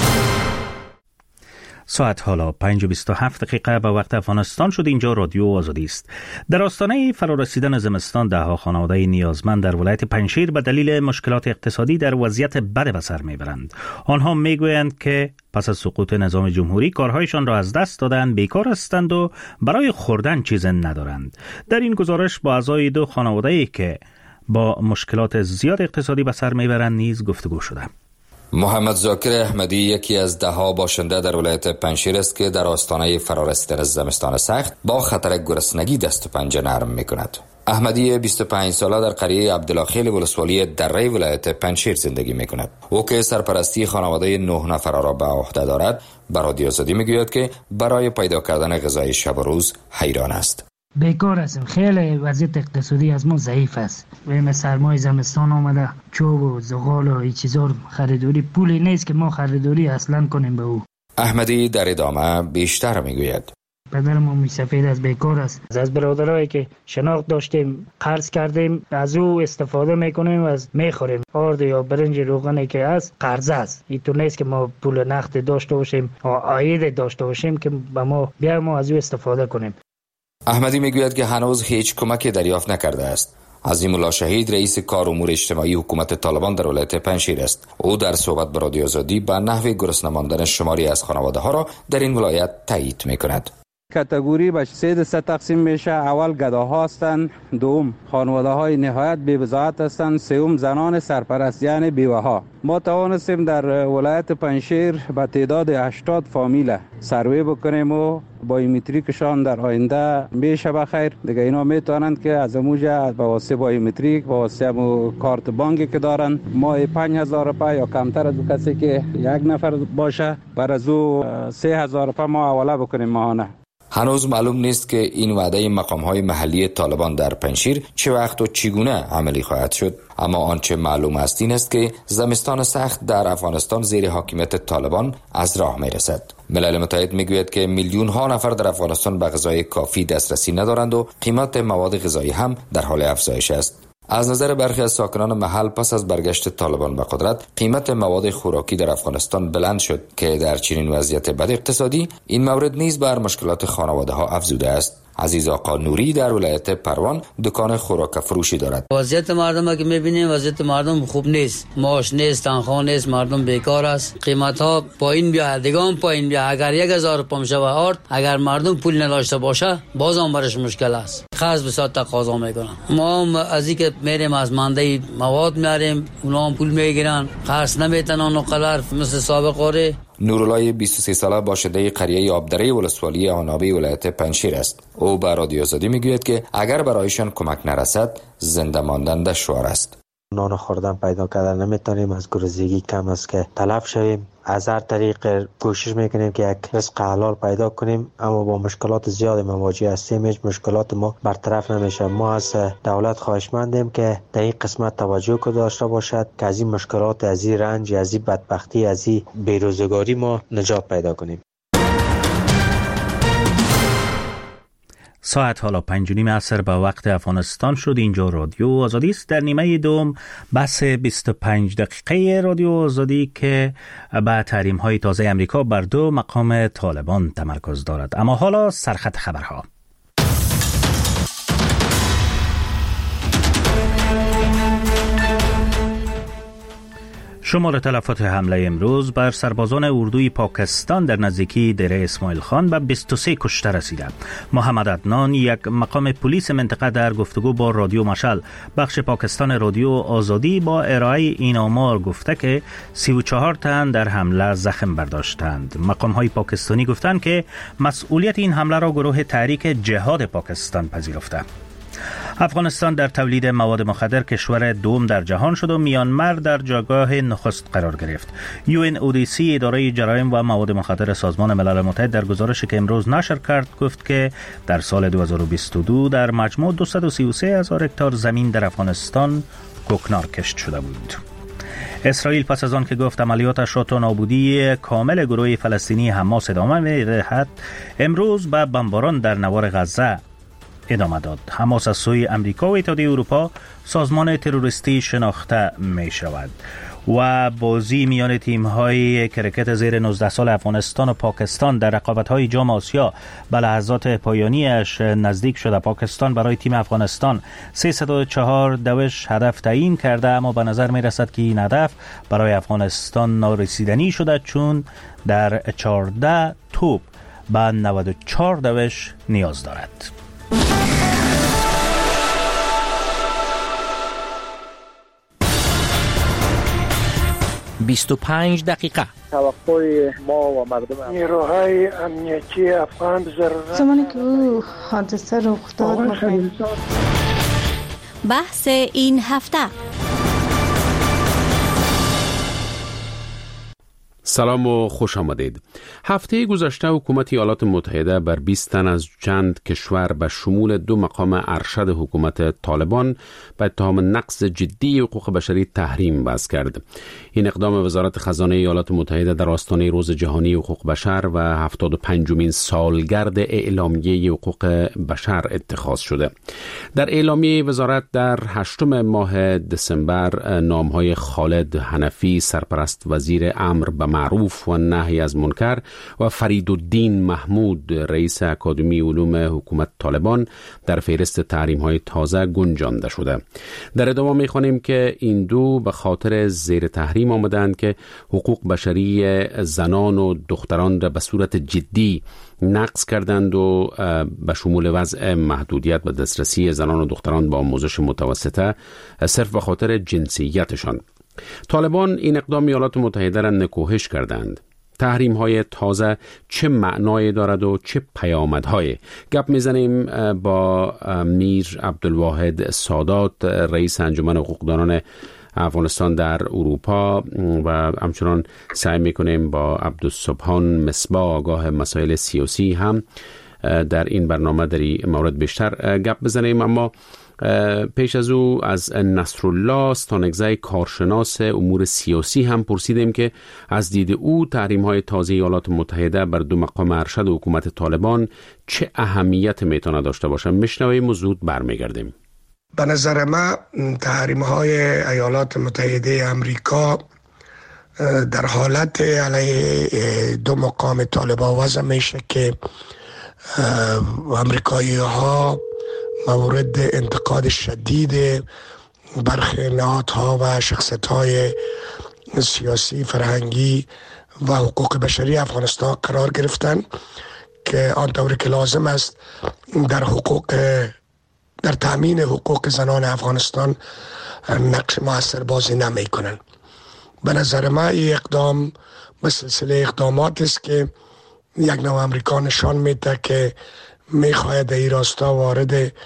ساعت حالا پنج و بیست و هفت دقیقه به وقت افغانستان شد. اینجا رادیو آزادی است. در آستانه فرارسیدن زمستان دهها خانواده نیازمند در ولایت پنجشیر به دلیل مشکلات اقتصادی در وضعیت بد به سر میبرند. آنها میگویند که پس از سقوط نظام جمهوری کارهایشان را از دست دادند، بیکار هستند و برای خوردن چیز ندارند. در این گزارش با اعضای دو خانواده‌ای که با مشکلات زیاد اقتصادی به سر میبرند نیز گفتگو شده. محمد ذاکر احمدی یکی از ده ها باشنده در ولایت پنجشیر است که در آستانه فرارسیدن زمستان سخت با خطر گرسنگی دست و پنجه نرم می‌کند. احمدی بیست و پنج ساله در قریه عبدالخیل ولسوالی دره ولایت پنجشیر زندگی می‌کند. او که سرپرستی خانواده نه نفر را به عهده دارد، به رادیو آزادی می‌گوید که برای پیدا کردن غذای شب و روز حیران است. بیکار هستیم، خیلی وضعیت اقتصادی از ما ضعیف است. ویم سرمای زمستان آمده، چوب و زغال و این چیزا خریداری پولی نیست که ما خریداری اصلا کنیم به او. احمدی در ادامه بیشتر میگوید پدر ما میسفید از بیکار است. از برادرایی که شناخت داشتیم قرض کردیم، از او استفاده میکنیم و از میخوریم. آرد یا برنج روغنی که از قرض است. این تو نیست که ما پول نقد داشته باشیم و عاید داشته باشیم که به ما بیا ما از او استفاده کنیم. احمدی میگوید که هنوز هیچ کمکی دریافت نکرده است. عظیم الله شهید رئیس کار امور اجتماعی حکومت طالبان در ولایت پنجشیر است. او در صحبت با رادیو آزادی به نحو گرسنه ماندن شماری از خانواده ها را در این ولایت تایید میکند. کاتگوری به سه دسته تقسیم میشه. اول گداها هستند، دوم خانواده های نهایت بی بضاعت هستند، سوم زنان سرپرست یعنی بیوه ها. ما توانستیم در ولایت پنجشیر به تعداد هشتاد فامیل سروی بکنیم و بایومتریکشان در آینده میشه بخیر. دیگه اینا میتونند که از اموجه به واسطه بایومتریک به واسطه کارت بانکی که دارن ماه پنج هزار روپیه یا کمتر از کسی که یک نفر باشه بر از او سه هزار روپیه ما حواله بکنیم ماهانه. هنوز معلوم نیست که این وعده مقام‌های محلی طالبان در پنجشیر چه وقت و چگونه عملی خواهد شد، اما آنچه معلوم است این است که زمستان سخت در افغانستان زیر حاکمیت طالبان از راه میرسد. ملل متحد میگوید که میلیون ها نفر در افغانستان به غذای کافی دسترسی ندارند و قیمت مواد غذایی هم در حال افزایش است. از نظر برخی از ساکنان محل پس از برگشت طالبان به قدرت قیمت مواد خوراکی در افغانستان بلند شد که در چنین وضعیت بد اقتصادی این مورد نیز بر مشکلات خانواده ها افزوده است. عزیز آقا نوری در ولایت پروان دکان خوراک فروشی دارد. وضعیت مردم که میبینیم وضعیت مردم خوب نیست، معاش نیست، تنخواه نیست، مردم بیکار است، قیمت ها پایین بیا دیگه پایین بیا. اگر یک هزار پام شو آرد، اگر مردم پول نداشته باشه باز هم برش مشکل است. خرج بسیار تقاضا میکنن. ما هم از اینکه میریم از منده مواد میاریم، اونا هم پول میگیرن، خرج نمیتونن نقلر مثل سابق اوره. نورالله بیست و سه ساله باشنده قریه آبدره ولسوالی آنابی ولایت پنجشیر است. او به رادیو آزادی میگوید که اگر برایشان کمک نرسد زنده ماندن دشوار است. نان خوردن پیدا کردن نمیتونیم، از گرسنگی کم است که تلف شویم. از هر طریق کوشش میکنیم که یک رزق حلال پیدا کنیم، اما با مشکلات زیاد مواجه هستیم. هیچ مشکلات ما برطرف نمیشه. ما از دولت خواهشمندیم که در این قسمت توجه کو داشته باشد که از این مشکلات، از این رنج، از این بدبختی، از این بیروزگاری ما نجات پیدا کنیم. ساعت حالا پنج و نیم عصر به وقت افغانستان شد. اینجا رادیو آزادی است. در نیمه دوم بحث بیست و پنج دقیقه رادیو آزادی که به تحریم های تازه امریکا بر دو مقام طالبان تمرکز دارد. اما حالا سرخط خبرها. شمار تلفات حمله امروز بر سربازان اردوی پاکستان در نزدیکی دره اسماعیل خان به بیست و سه کشته رسیده. محمد عدنان، یک مقام پلیس منطقه، در گفتگو با رادیو مشعل بخش پاکستان رادیو آزادی با ارائه این آمار گفته که سی و چهار تن در حمله زخم برداشتند. مقام های پاکستانی گفتند که مسئولیت این حمله را گروه تحریک جهاد پاکستان پذیرفته. افغانستان در تولید مواد مخدر کشور دوم در جهان شد و میانمار در جایگاه نخست قرار گرفت. یو ان او دی سی، اداره جرایم و مواد مخدر سازمان ملل متحد، در گزارشی که امروز نشر کرد گفت که در سال دو هزار و بیست و دو در مجموع دویست و سی و سه هزار هکتار زمین در افغانستان کوکنار کشت شده بود. اسرائیل پس از آن که گفت عملیاتش را تا نابودی کامل گروه فلسطینی حماس ادامه می‌دهد، امروز به بمباران در نوار غزه ادامه داد. حماس از سوی امریکا و اتحادیه اروپا سازمان تروریستی شناخته می شود و بازی میان تیم های کرکت زیر نوزده سال افغانستان و پاکستان در رقابت های جام آسیا به لحظات پایانیش نزدیک شده. پاکستان برای تیم افغانستان سیصد و چهار دوش هدف تعیین کرده، اما به نظر می رسد که این هدف برای افغانستان نارسیدنی شده، چون در چهارده توپ به نود و چهار دوش نیاز دارد. بیست و پنج دقیقه. توقع ما و مردم نیروهای امنیتی افغان ضرورت زمانی که او حادثه رخ داد بحث این هفته. سلام و خوش آمدید. هفته گذشته حکومت ایالات متحده بر بیست تن از چند کشور به شمول دو مقام ارشد حکومت طالبان به اتهام نقض جدی حقوق بشری تحریم وضع کرد. این اقدام وزارت خزانه ایالات متحده در آستانه روز جهانی حقوق بشر و هفتاد و پنجمین سالگرد اعلامیه حقوق بشر اتخاذ شده. در اعلامیه وزارت در هشتم ماه دسامبر نامهای خالد حنفی، سرپرست وزیر امر به معروف و نهی از منکر، و فریدالدین محمود، رئیس اکادمی علوم حکومت طالبان، در فهرست تحریم‌های تازه گنجانده شده. در ادامه می‌خوانیم که این دو به خاطر زیر تحریم آمدند که حقوق بشری زنان و دختران را به صورت جدی نقض کردند و به شمول وضع محدودیت به دسترسی زنان و دختران با آموزش متوسطه صرف به خاطر جنسیتشان. طالبان این اقدام ایالات متحده را نکوهش کردند. تحریم های تازه چه معنایی دارد و چه پیامدهای؟ گپ میزنیم با میر عبدالواحد سادات، رئیس انجمن حقوقدانان افغانستان در اروپا، و همچنان سعی میکنیم با عبدالسبحان مصباح، آگاه مسائل سیاسی، هم در این برنامه در این مورد بیشتر گپ بزنیم. اما پیش از او از نصرالله ستانکزی، کارشناس امور سیاسی، هم پرسیدیم که از دید او تحریم‌های تازه ایالات متحده بر دو مقام ارشد حکومت طالبان چه اهمیت میتونه داشته باشه. میشنویم و زود برمیگردیم. به نظر من تحریم‌های ایالات متحده امریکا در حالت علیه دو مقام طالبان وضع میشه که امریکایی ها مورد انتقاد شدید برخی نهادها و شخصیت‌های سیاسی، فرهنگی و حقوق بشری افغانستان قرار گرفتن که آنطوری که لازم است در حقوق در تامین حقوق زنان افغانستان نقش موثر بازی نمی کنند. به نظر من این اقدام به سلسله اقدامات است که یک نوع امریکا نشان میده که میخواهد این راستا وارد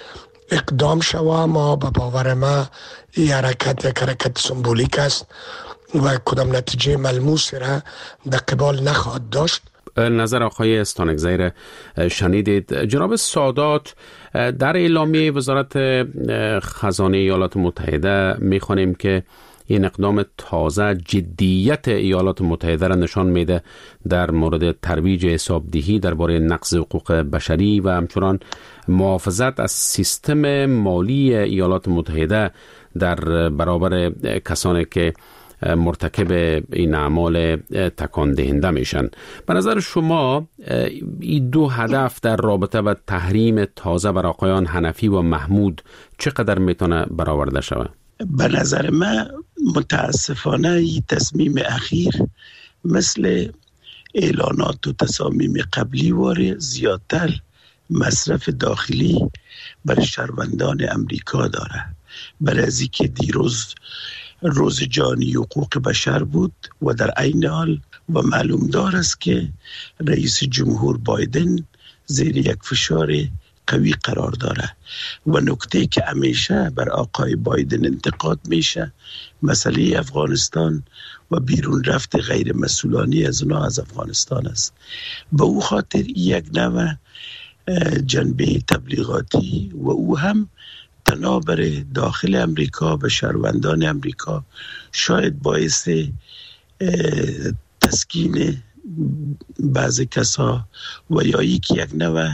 اقدام شوه. ما به باور ما این حرکت یک حرکت سمبولیک است و کدام نتیجه ملموس را در قبال نخواهد داشت. نظر آقای استانکزی شنیدید. جناب سادات، در اعلامیه وزارت خزانه ایالات متحده میخوانیم که این اقدام تازه جدیت ایالات متحده را نشان میده در مورد ترویج حسابدهی درباره نقض حقوق بشری و همچنان محافظت از سیستم مالی ایالات متحده در برابر کسانی که مرتکب این اعمال تکان دهنده میشن. به نظر شما این دو هدف در رابطه با تحریم تازه بر آقایان حنفی و محمود چقدر میتونه برآورده شود؟ به نظر من متاسفانه این تصمیم اخیر مثل اعلانات و تصامیم قبلی واره زیادتر مصرف داخلی بر شهروندان امریکا داره. برای از اینکه دیروز روز جهانی حقوق بشر بود و در عین حال و معلوم دار است که رئیس جمهور بایدن زیر یک فشار قوی قرار داره و نکته که همیشه بر آقای بایدن انتقاد میشه مسئله افغانستان و بیرون رفت غیر مسئولانی از اونا از افغانستان است. به او خاطر یک نوع جنبه تبلیغاتی و او هم تنابر داخل امریکا به شهروندان امریکا شاید باعث تسکین بعض کسا و یا یک یک نوع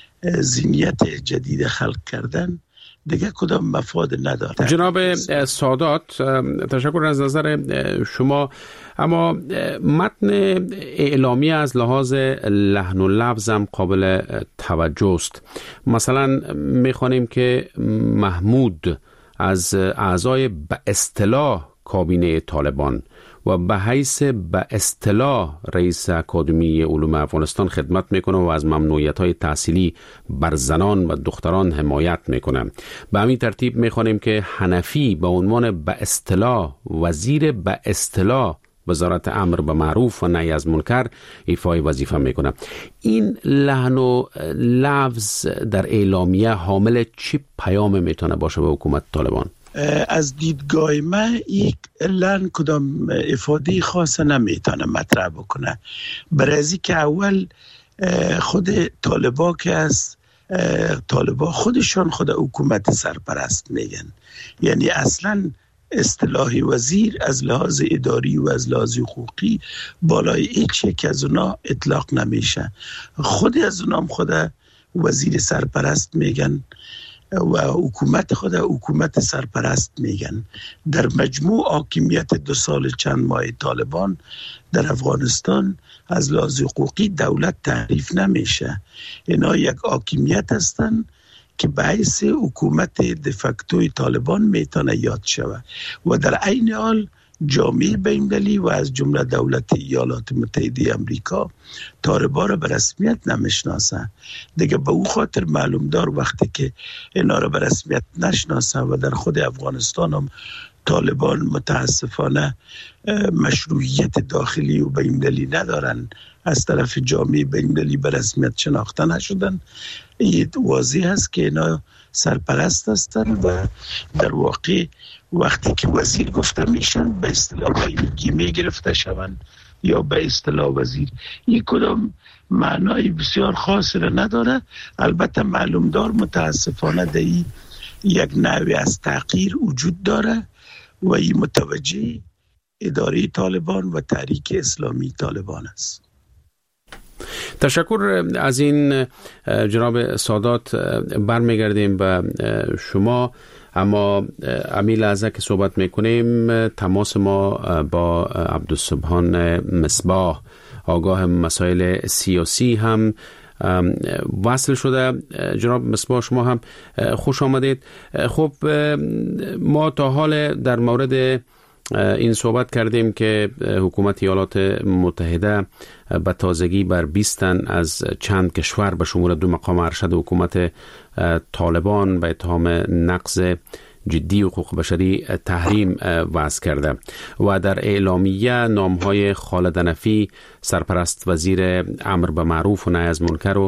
ذهنیت جدید خلق کردن دیگه کدام مفاد نداره. جناب سادات، تشکر از نظر شما. اما متن اعلامیه از لحاظ لحن و لفظ هم قابل توجه است. مثلا میخوانیم که محمود از اعضای به اصطلاح کابینه طالبان و به حیث به اصطلاح رئیس اکادمی علوم افغانستان خدمت میکنه و از ممنوعیت‌های تحصیلی بر زنان و دختران حمایت میکنه. به همین ترتیب میخوانیم که حنفی به عنوان به اصطلاح وزیر به اصطلاح وزارت امر به معروف و نهی از منکر ایفای وظیفه میکنه. این لحن و لفظ در اعلامیه حامل چی پیام میتونه باشه به حکومت طالبان؟ از دیدگاه من یک لحن کدام افاده خاص نمیتونه مطرح بکنه. برای که اول خود طالبا که از طالبا خودشان خود حکومت سرپرست میگن، یعنی اصلا اصطلاح وزیر از لحاظ اداری و از لحاظ حقوقی بالای هیچ یک از اونا اطلاق نمیشه. خود از اونام خود وزیر سرپرست میگن و حکومت خود حکومت سرپرست میگن. در مجموع حاکمیت دو سال چند ماه طالبان در افغانستان از لحاظ حقوقی دولت تعریف نمیشه. اینا یک حاکمیت هستن که باعث حکومت دفکتوی طالبان میتونه یاد شود و در عین حال جامعه بین‌المللی و از جمله دولت ایالات متحده امریکا طالبان را به رسمیت نمیشناسه. دیگه به او خاطر معلوم دار وقتی که اینا را به رسمیت نشناسه و در خود افغانستان هم طالبان متاسفانه مشروعیت داخلی و بین‌المللی ندارن، از طرف جامعه بین‌المللی به رسمیت شناخته نشدن، این واضح است که اینا سرپرست هستن و در واقع وقتی که وزیر گفته میشن به اصطلاح گیمه گرفته شوند یا به اصطلاح وزیر، این کدام معنای بسیار خاصی را نداره. البته معلوم دار متاسفانه در این یک نوع از تغییر وجود داره و این متوجه اداره طالبان و تحریک اسلامی طالبان است. تشکر از این جناب سادات. برمیگردیم به شما، اما امیل لحظه که صحبت میکنیم تماس ما با عبدالسبحان مصباح آگاه مسائل سیاسی هم وصل شده. جناب مصباح شما هم خوش آمدید. خب ما تا حال در مورد این صحبت کردیم که حکومت ایالات متحده به تازگی بر بیست تن از چند کشور به شمول دو مقام ارشد حکومت طالبان به اتهام نقض جدی حقوق بشری تحریم وضع کرده و در اعلامیه نامهای خالد حنفی سرپرست وزیر امر به معروف و نهی از منکر رو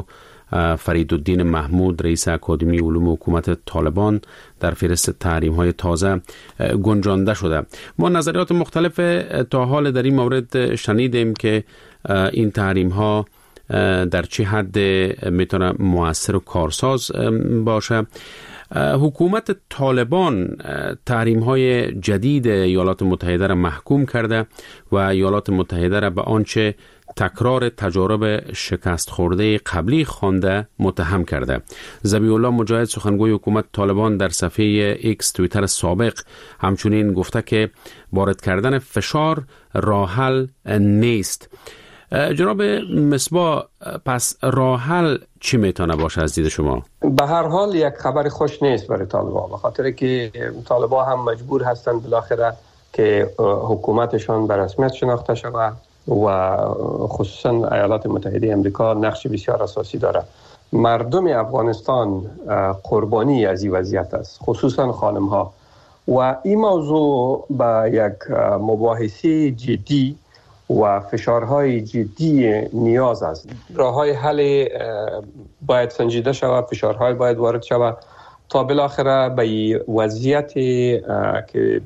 فریدالدین محمود رئیس اکادمی علوم حکومت طالبان در فهرست تحریم های تازه گنجانده شده. ما نظریات مختلف تا حال در این مورد شنیدیم که این تحریم ها در چه حد میتونه مؤثر و کارساز باشه. حکومت طالبان تحریم های جدید ایالات متحده را محکوم کرده و ایالات متحده را به آنچه تکرار تجارب شکست خورده قبلی خوانده متهم کرده. ذبیح الله مجاهد سخنگوی حکومت طالبان در صفحه ایکس توییتر سابق همچنین گفته که وارد کردن فشار راه حل نیست. جناب مصباح، پس راه حل چی میتونه باشه از دید شما؟ به هر حال یک خبر خوش نیست برای طالبان، به خاطر که طالبان هم مجبور هستند بالاخره که حکومتشان به رسمیت شناخته شود و خصوصا ایالات متحده امریکا نقش بسیار اساسی داره. مردم افغانستان قربانی از این وضعیت است، خصوصا خانم ها، و این موضوع به یک مباحثه جدی و فشارهای جدی نیاز است. راههای حل باید سنجیده شود، فشارهای باید وارد شود تا بالاخره به وضعیت که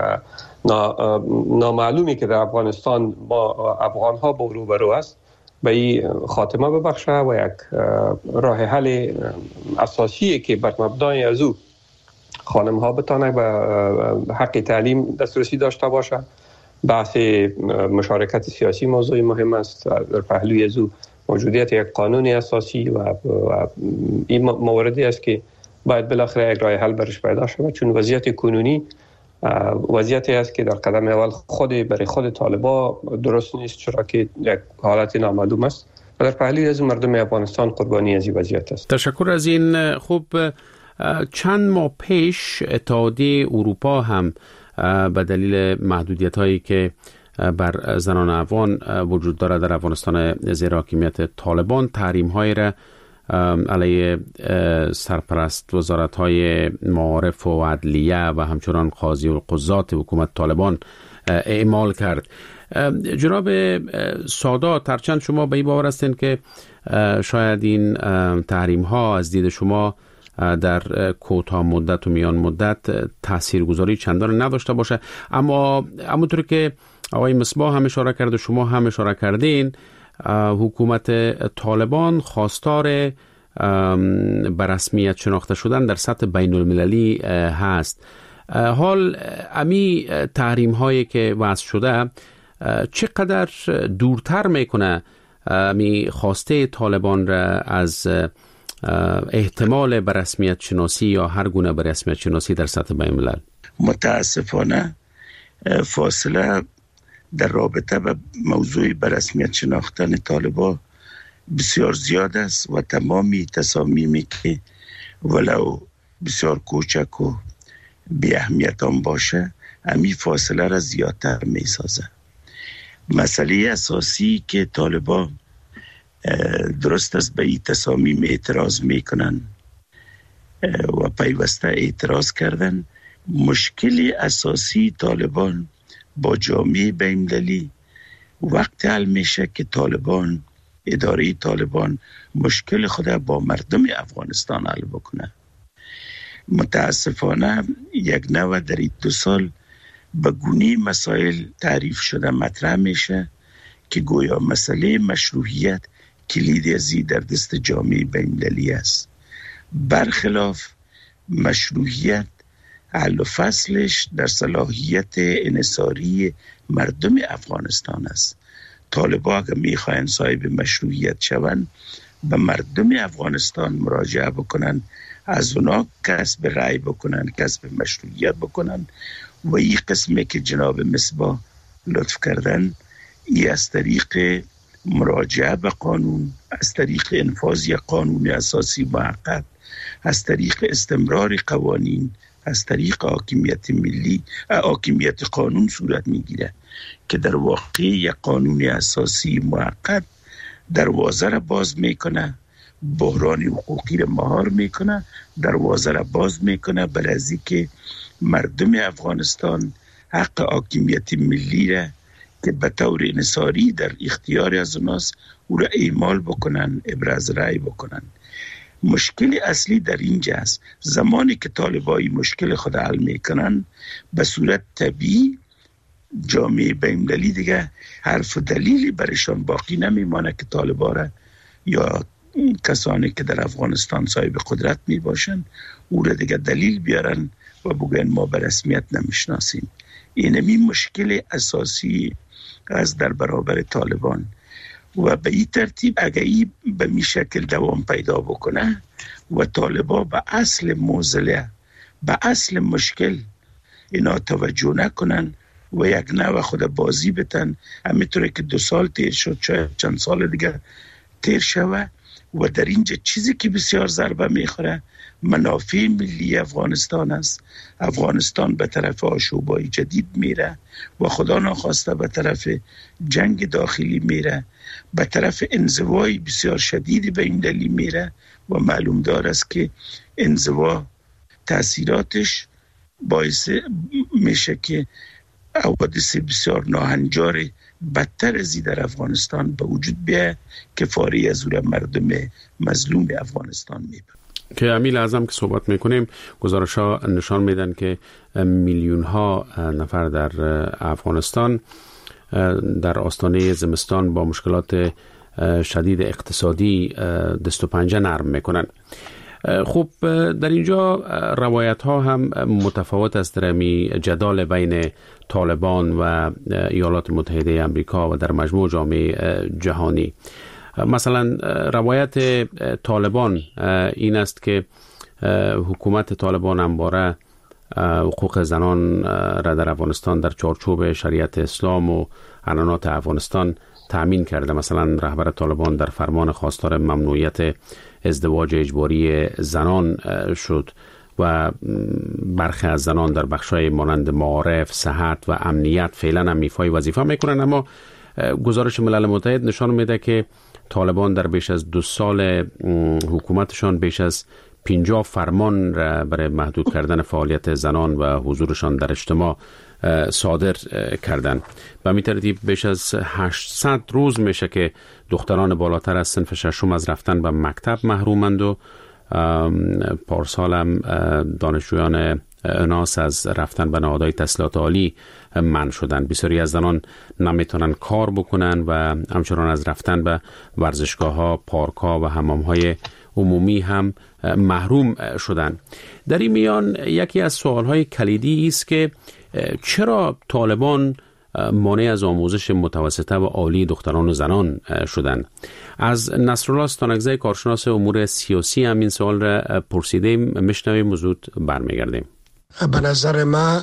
نامعلومی که در افغانستان با افغان ها با روبرو است به این خاتمه ببخشه و یک راه حل اساسی که بر مبنای از او خانم ها بتانه به حق تعلیم دسترسی داشته باشه. بحث مشارکت سیاسی موضوع مهم است. در پهلوی از او موجودیت یک قانون اساسی و, و این موردی است که باید بالاخره یک راه حل برش پیدا شود، چون وضعیت کنونی وضعیتی است که در قدم اول خود برای خود طالبا درست نیست، چرا که یک حالت نامعلوم است و در پهلوی از مردم افغانستان قربانی از این وضعیت است. تشکر از این. خوب، چند ماه پیش اتحادیه اروپا هم به دلیل محدودیت هایی که بر زنان افغان وجود دارد در افغانستان زیر حاکمیت طالبان تحریم های را علیه سرپرست وزارت های معارف و عدلیه و همچنان قاضی و قضات حکومت طالبان اعمال کرد. جناب سادات، هرچند شما به این باور هستین که شاید این تحریم ها از دید شما در کوتاه مدت و میان مدت تاثیرگذاری چندان نداشته باشه، اما همونطور که آقای مصباح هم اشاره کرد و شما هم اشاره کردین، حکومت طالبان خواستار به رسمیت شناخته شدن در سطح بین المللی هست. حال امی تحریم هایی که وضع شده چقدر دورتر میکنه امی خواسته طالبان را از احتمال به رسمیت شناسی یا هر گونه به رسمیت شناسی در سطح بین الملل؟ متاسفانه فاصله در رابطه به موضوع به رسمیت شناختن طالبان بسیار زیاد است و تمامی تصامیمی که ولو بسیار کوچک و بی اهمیت هم باشه امی فاصله را زیادتر می سازه. مسئله اساسی که طالبان درست است به این تصامیم اعتراض میکنن و پیوسته اعتراض کردن، مشکل اساسی طالبان با جامعه بین‌المللی وقت حل میشه که طالبان، اداره طالبان مشکل خود با مردم افغانستان حل بکنه. متاسفانه یک نوع در این دو سال به گونی مسائل تعریف شده مطرح میشه که گویا مسئله مشروعیت کلید ازی در دست جامعه بین‌المللی است، برخلاف مشروعیت حل و فصلش در صلاحیت انحصاری مردم افغانستان است. طالبان اگر میخواین صاحب مشروعیت شوند به مردم افغانستان مراجعه بکنن، از اونا کسب رأی بکنن، کسب مشروعیت بکنن و این قسمی که جناب مصباح لطف کردن ای از طریق مراجعه به قانون، از طریق انفاذ یک قانون اساسی موقت، از طریق استمرار قوانین، از طریق حاکمیت ملی، حاکمیت قانون صورت میگیره که در واقع یک قانون اساسی موقت دروازه را باز میکنه، بحران حقوقی را مهار میکنه، دروازه را باز میکنه برای که مردم افغانستان حق حاکمیت ملی را که به طور انحصاری در اختیار از اوناست او را اعمال بکنن، ابراز رأی بکنن. مشکل اصلی در اینجا است. زمانی که طالبای مشکل خود حل میکنن به صورت طبیعی جامعه بین‌المللی دیگه حرف و دلیلی برشان باقی نمیمانه که طالبا را یا کسانی که در افغانستان صاحب قدرت می باشن او را دیگه دلیل بیارن و بگن ما به رسمیت نمیشناسیم. اینمی مشکل اساسی از در برابر طالبان و به این ترتیب اگر این به می شکل دوام پیدا بکنه و طالبا به اصل موزله، به اصل مشکل اینا توجه نکنن و یک نوع خود بازی بتن، همینطوری که دو سال تیر شد شاید چند سال دیگه تیر شوه و در اینجا چیزی که بسیار ضربه میخوره منافع ملی افغانستان است. افغانستان به طرف آشوبای جدید میره و خدا ناخواسته به طرف جنگ داخلی میره، به طرف انزوای بسیار شدیدی به این دلیل میره و معلوم دار است که انزوا تأثیراتش باعث میشه که حوادث بسیار ناهنجار بدتر ازی در افغانستان به وجود بیه که فاری از اون مردم مظلوم افغانستان میبره. که امیل اعظم که صحبت میکنیم گزارش ها نشان میدن که میلیون ها نفر در افغانستان در آستانه زمستان با مشکلات شدید اقتصادی دست و پنجه نرم میکنن. خب در اینجا روایت ها هم متفاوت است در می جدال بین طالبان و ایالات متحده آمریکا و در مجموع جامعه جهانی. مثلا روایت طالبان این است که حکومت طالبان همواره حقوق زنان را در افغانستان در چارچوب شریعت اسلام و قانونات افغانستان تأمین کرده. مثلا رهبر طالبان در فرمان خواستار ممنوعیت ازدواج اجباری زنان شد و برخی از زنان در بخشای مانند معارف، صحت و امنیت فعلا هم ایفای وظیفه میکنن. اما گزارش ملل متحد نشان میده که طالبان در بیش از دو سال حکومتشان بیش از پنجاه فرمان را برای محدود کردن فعالیت زنان و حضورشان در اجتماع صادر کردند. به همین ترتیب بیش از هشتصد روز میشه که دختران بالاتر از صنف ششم از رفتن به مکتب محرومند و پارسال هم دانشجویان اناس از رفتن به نهادهای تحصیلات عالی منع شدن. بسیاری از زنان نمیتونن کار بکنن و همچنان از رفتن به ورزشگاه ها، پارک ها و حمام های عمومی هم محروم شدن. در این میان یکی از سوال های کلیدی است که چرا طالبان مانع از آموزش متوسطه و عالی دختران و زنان شدن؟ از نصرالله ستانکزی کارشناس امور سیاسی هم این سوال را پرسیدیم. میشنویم زود برمیگردیم. به نظر من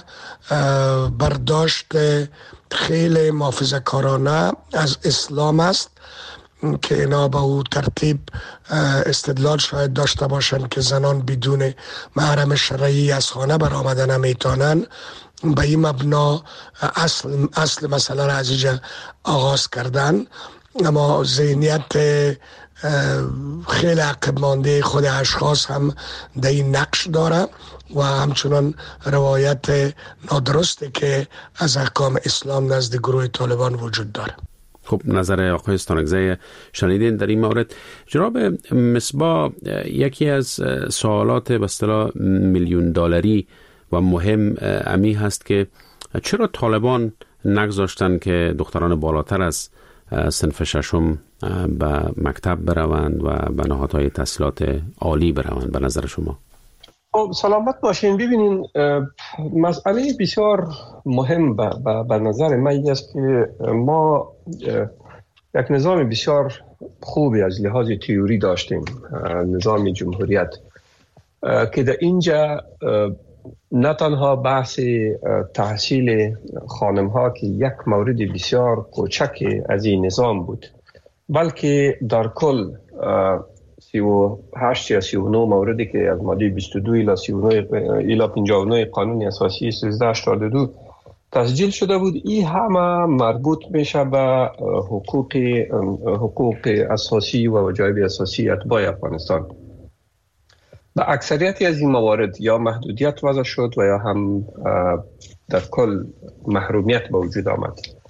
برداشت خیلی محافظه‌کارانه از اسلام است که اینا به او ترتیب استدلال شاید داشته باشند که زنان بدون محرم شرعی از خانه برآمدن نمیتونن. به این مبنا اصل, اصل مسئله را از اینجا آغاز کردن. اما ذهنیت خیلی عقب مانده خود اشخاص هم در این نقش داره و همچنان روایت نادرسته که از احکام اسلام نزد گروه طالبان وجود داره. خب نظر آقای ستانکزی شنیدین در این مورد. جناب مصباح، یکی از سوالات به اصطلاح میلیون دلاری و مهم امی هست که چرا طالبان نگذاشتن که دختران بالاتر از صنف ششم به مکتب بروند و به نهادهای تحصیلات عالی بروند؟ به نظر شما؟ سلامت باشین. ببینین مسئله بسیار مهم به نظر من است که ما یک نظام بسیار خوبی از لحاظ تئوری داشتیم، نظام جمهوریت، که در اینجا نه تنها بحث تحصیل خانم ها که یک مورد بسیار کوچک از این نظام بود، بلکه در کل سی و هشت یا سی و نه موردی که از ماده بیست و دو الی سی و نه الی پنجاه و نه قانون اساسی سیزده هشتاد و دو تسجیل شده بود. این همه مربوط میشه به حقوق حقوق اساسی و وجایب اساسی اتباع افغانستان. به اکثریتی از این موارد یا محدودیت وضع شد و یا هم در کل محرومیت به وجود آمد.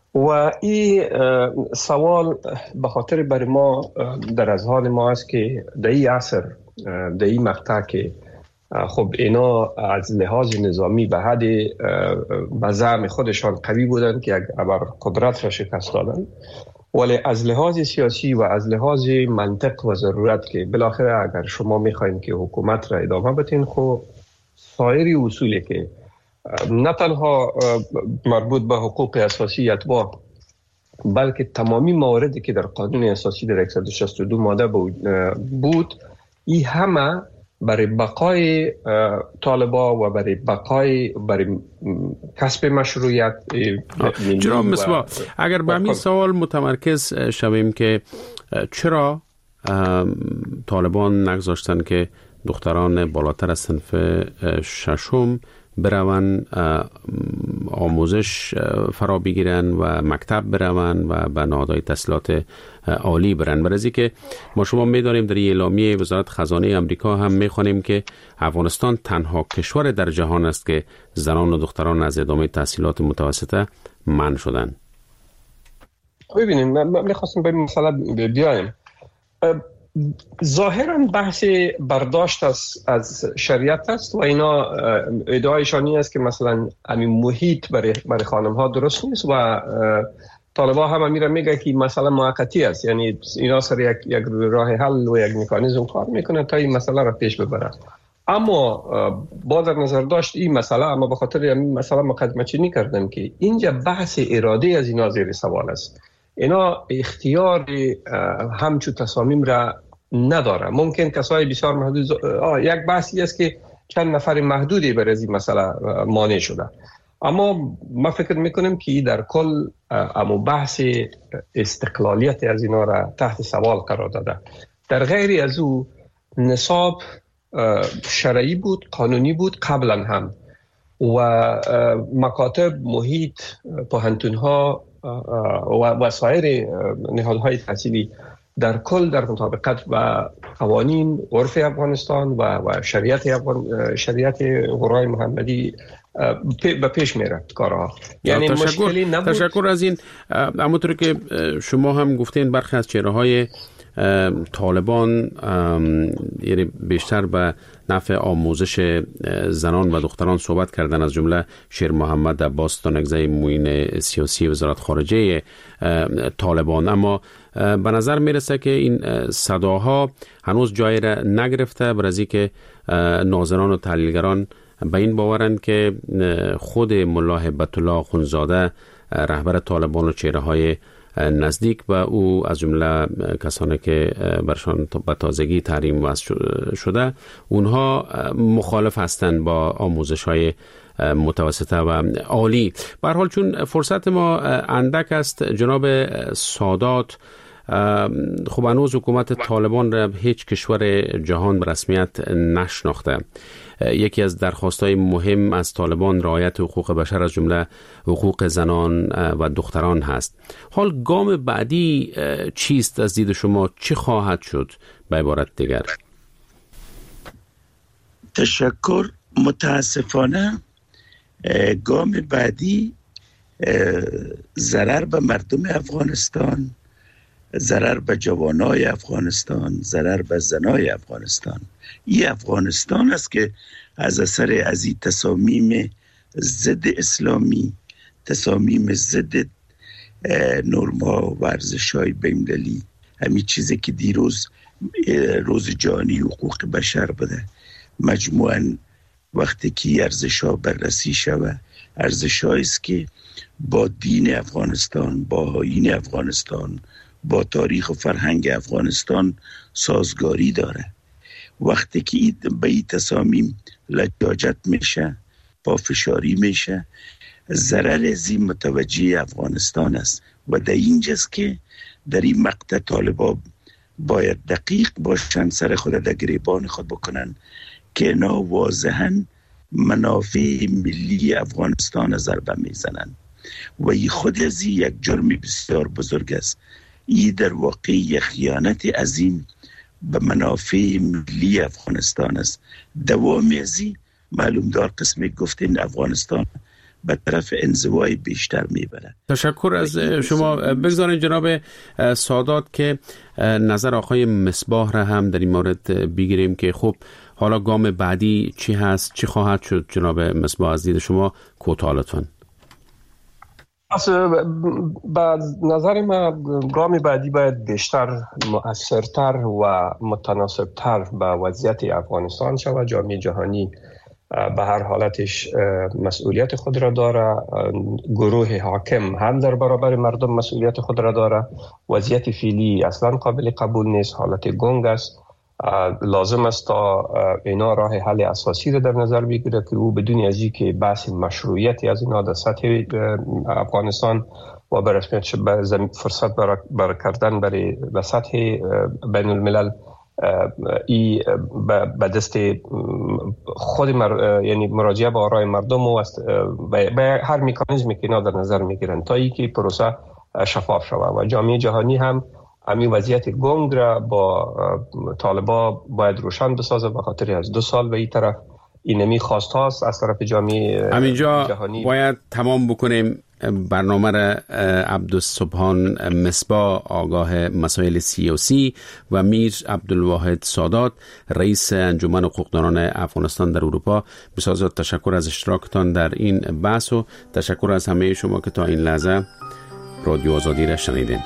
و این سوال به خاطر برای ما در اذهان ما است که در این عصر، در این مقطع که خب اینا از لحاظ نظامی به حد به زعم خودشان قوی بودند که ابر قدرت را شکست دادند، ولی از لحاظ سیاسی و از لحاظ منطق و ضرورت که بالاخره اگر شما میخواین که حکومت را ادامه بدین، خب سایر اصولی که نه تنها مربوط به حقوق اساسی اتباع بلکه تمامی مواردی که در قانون اساسی در صد و شصت و دو ماده بود، این همه برای بقای طالبا و برای بقای برای کسب مشروعیت. جناب مصباح، اگر به همین سوال متمرکز شویم که چرا طالبان نگذاشتن که دختران بالاتر از صنف ششم بروند آموزش فرا بگیرن و مکتب بروند و به نهادهای تحصیلات عالی برن، برای که ما شما می‌دانیم در اعلامیه وزارت خزانه آمریکا هم می‌خوانیم که افغانستان تنها کشور در جهان است که زنان و دختران از ادامه تحصیلات متوسطه منع شدند. ببینید، من می‌خواستم به این مسئله بیایم. ظاهراً بحث برداشت از, از شریعت است و اینا ادعایشانی است که مثلا همین محیط برای, برای خانم ها درست نیست و طالبا هم امیره میگه که مسئله موقتی است، یعنی اینا سر یک, یک راه حل و یک مکانیزم کار میکنه تا این مسئله را پیش ببره. اما با در نظر داشت این مسئله، اما به خاطر این مسئله مقدمه چینی کردم که اینجا بحث اراده از اینا زیر سوال است. اینا اختیار همچون تصامیم را نداره. ممکن کسای بسیار محدود، آه یک بحثی است که چند نفر محدودی بر از این مسئله مانع شده، اما ما فکر میکنیم که در کل امو بحث استقلالیت از اینا را تحت سوال قرار داده. در غیر از او نصاب شرعی بود، قانونی بود قبلا هم و مکاتب، محیط، پوهنتون‌ها و وسایر نهادهای تحصیلی در کل در مطابقت و قوانین عرف افغانستان و, و شریعت افغان شریعت قرآن محمدی به پیش میره کارها. یعنی تشکر. مشکلی نبود. تشکر از این. همونطور که شما هم گفتین برخی از چهره‌های طالبان یعنی بیشتر به نفع آموزش زنان و دختران صحبت کردن، از جمله شیر محمد عباس تانکزی معین سیاسی وزارت خارجه طالبان، اما به نظر میرسه که این صداها هنوز جای را نگرفته، برای که ناظران و تحلیلگران به این باورند که خود ملا هبت الله اخوندزاده رهبر طالبان و چهره‌های نزدیک به او از جمله کسانی که برشان به تازگی تحریم وضع شده، اونها مخالف هستند با آموزش‌های متوسطه و عالی. به هر حال چون فرصت ما اندک است، جناب سادات، خب هنوز حکومت طالبان را هیچ کشور جهان به رسمیت نشناخته. یکی از درخواست‌های مهم از طالبان رعایت حقوق بشر از جمله حقوق زنان و دختران هست. حال گام بعدی چیست از دید شما؟ چی خواهد شد به عبارت دیگر؟ تشکر. متاسفانه گام بعدی ضرر به مردم افغانستان، ضرر به جوانای افغانستان، ضرر به زنای افغانستان. این افغانستان است که از اثر از این تصامیم ضد اسلامی، تصامیم ضد نرم‌ها و ارزش‌های بین‌المللی، همین چیزی که دیروز روز جهانی حقوق بشر بوده، مجموعاً وقتی که ارزش‌ها بررسی شود، ارزش‌هایی است که با دین افغانستان، با آیین افغانستان، با تاریخ و فرهنگ افغانستان سازگاری داره. وقتی که به این تصامیم لجاجت میشه، پافشاری میشه، ضرر از این متوجه افغانستان است و در اینجاست که در این مقطع طالبا باید دقیق باشن، سر خود در گریبان خود بکنن که اینا واضحاً منافع ملی افغانستان ضربه میزنن و این خود از یک جرم بسیار بزرگ است. این در واقع یک خیانت عظیم به منافع ملی افغانستان است. دوام از این معلوم دار قسمی گفتین افغانستان به طرف انزوای بیشتر میبره. تشکر از شما. بگذارید جناب سادات که نظر آقای مصباح را هم در این مورد بگیریم که خب حالا گام بعدی چی هست، چی خواهد شد. جناب مصباح از دید شما کوتاه لطفاً. به نظر من گام بعدی باید بیشتر مؤثرتر و متناسبتر به وضعیت افغانستان شود. جامعه جهانی به هر حالتش مسئولیت خود را داره، گروه حاکم هم در برابر مردم مسئولیت خود را داره. وضعیت فعلی اصلا قابل قبول نیست، حالت گنگ است. لازم است تا اینا راه حل اساسی را در نظر بگیره که او بدون از این که بحث مشروعیتی از اینا در سطح افغانستان و به رسمیت فرصت برای کردن برای به سطح بین الملل ای به دست خود مر... یعنی مراجعه به آرای مردم و به هر مکانیزمی که اینا در نظر میگیرن تا ای که پروسه شفاف شود و جامعه جهانی هم همین وضعیت گنگ را با طالبا باید روشن بسازه. به خاطر از دو سال به این طرف اینمی خواست هاست از طرف جامعه همینجا جهانی. باید تمام بکنیم برنامه را. عبدالسبحان مصباح آگاه مسائل سیاسی و میر عبدالواحد سادات رئیس انجمن حقوقدانان افغانستان در اروپا، بسیار تشکر از اشتراکتان در این بحث و تشکر از همه شما که تا این لحظه رادیو آزادی را شنیدین.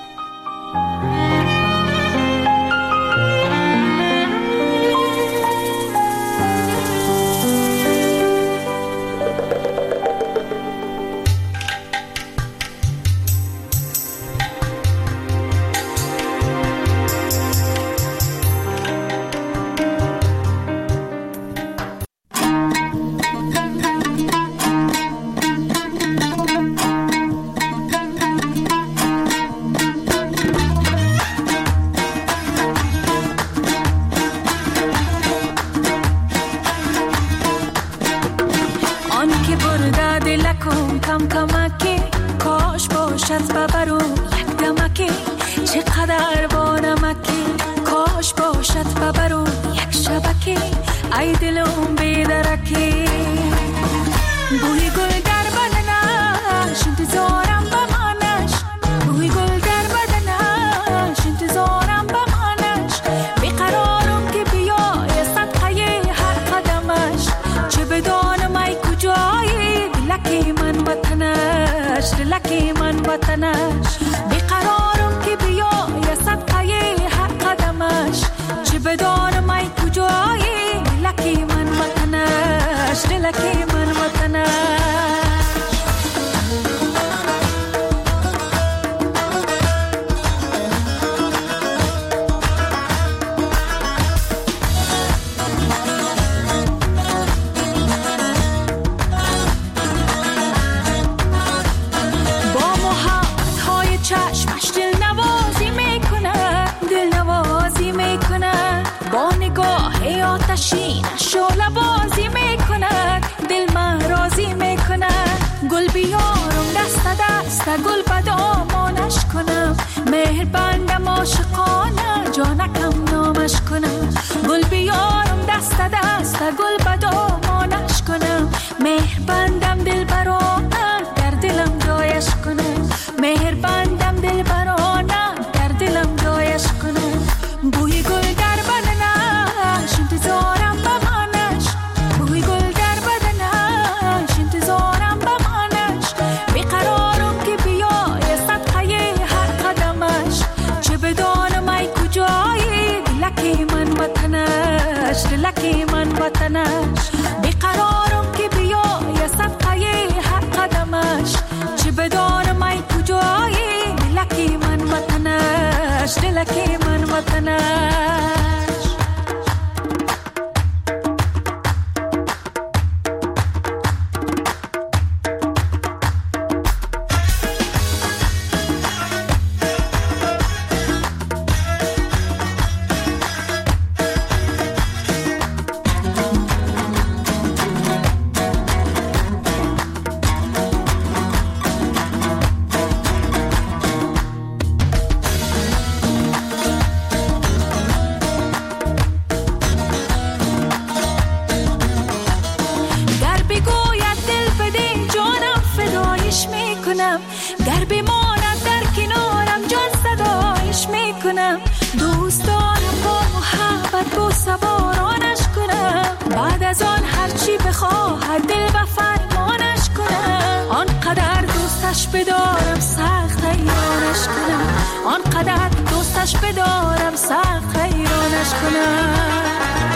گر بماند در کنارم جان صدایش میکنم، دوست دارم با محبت با سوارانش کنم، بعد از آن هرچی بخواهد دل و فرمانش کنم، آنقدر دوستش بدارم سخت حیرانش کنم، آنقدر دوستش بدارم سخت حیرانش کنم.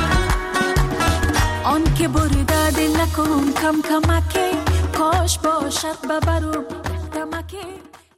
آن که برده دل نکن کم کمکی، کاش باشد ببرم دمکی.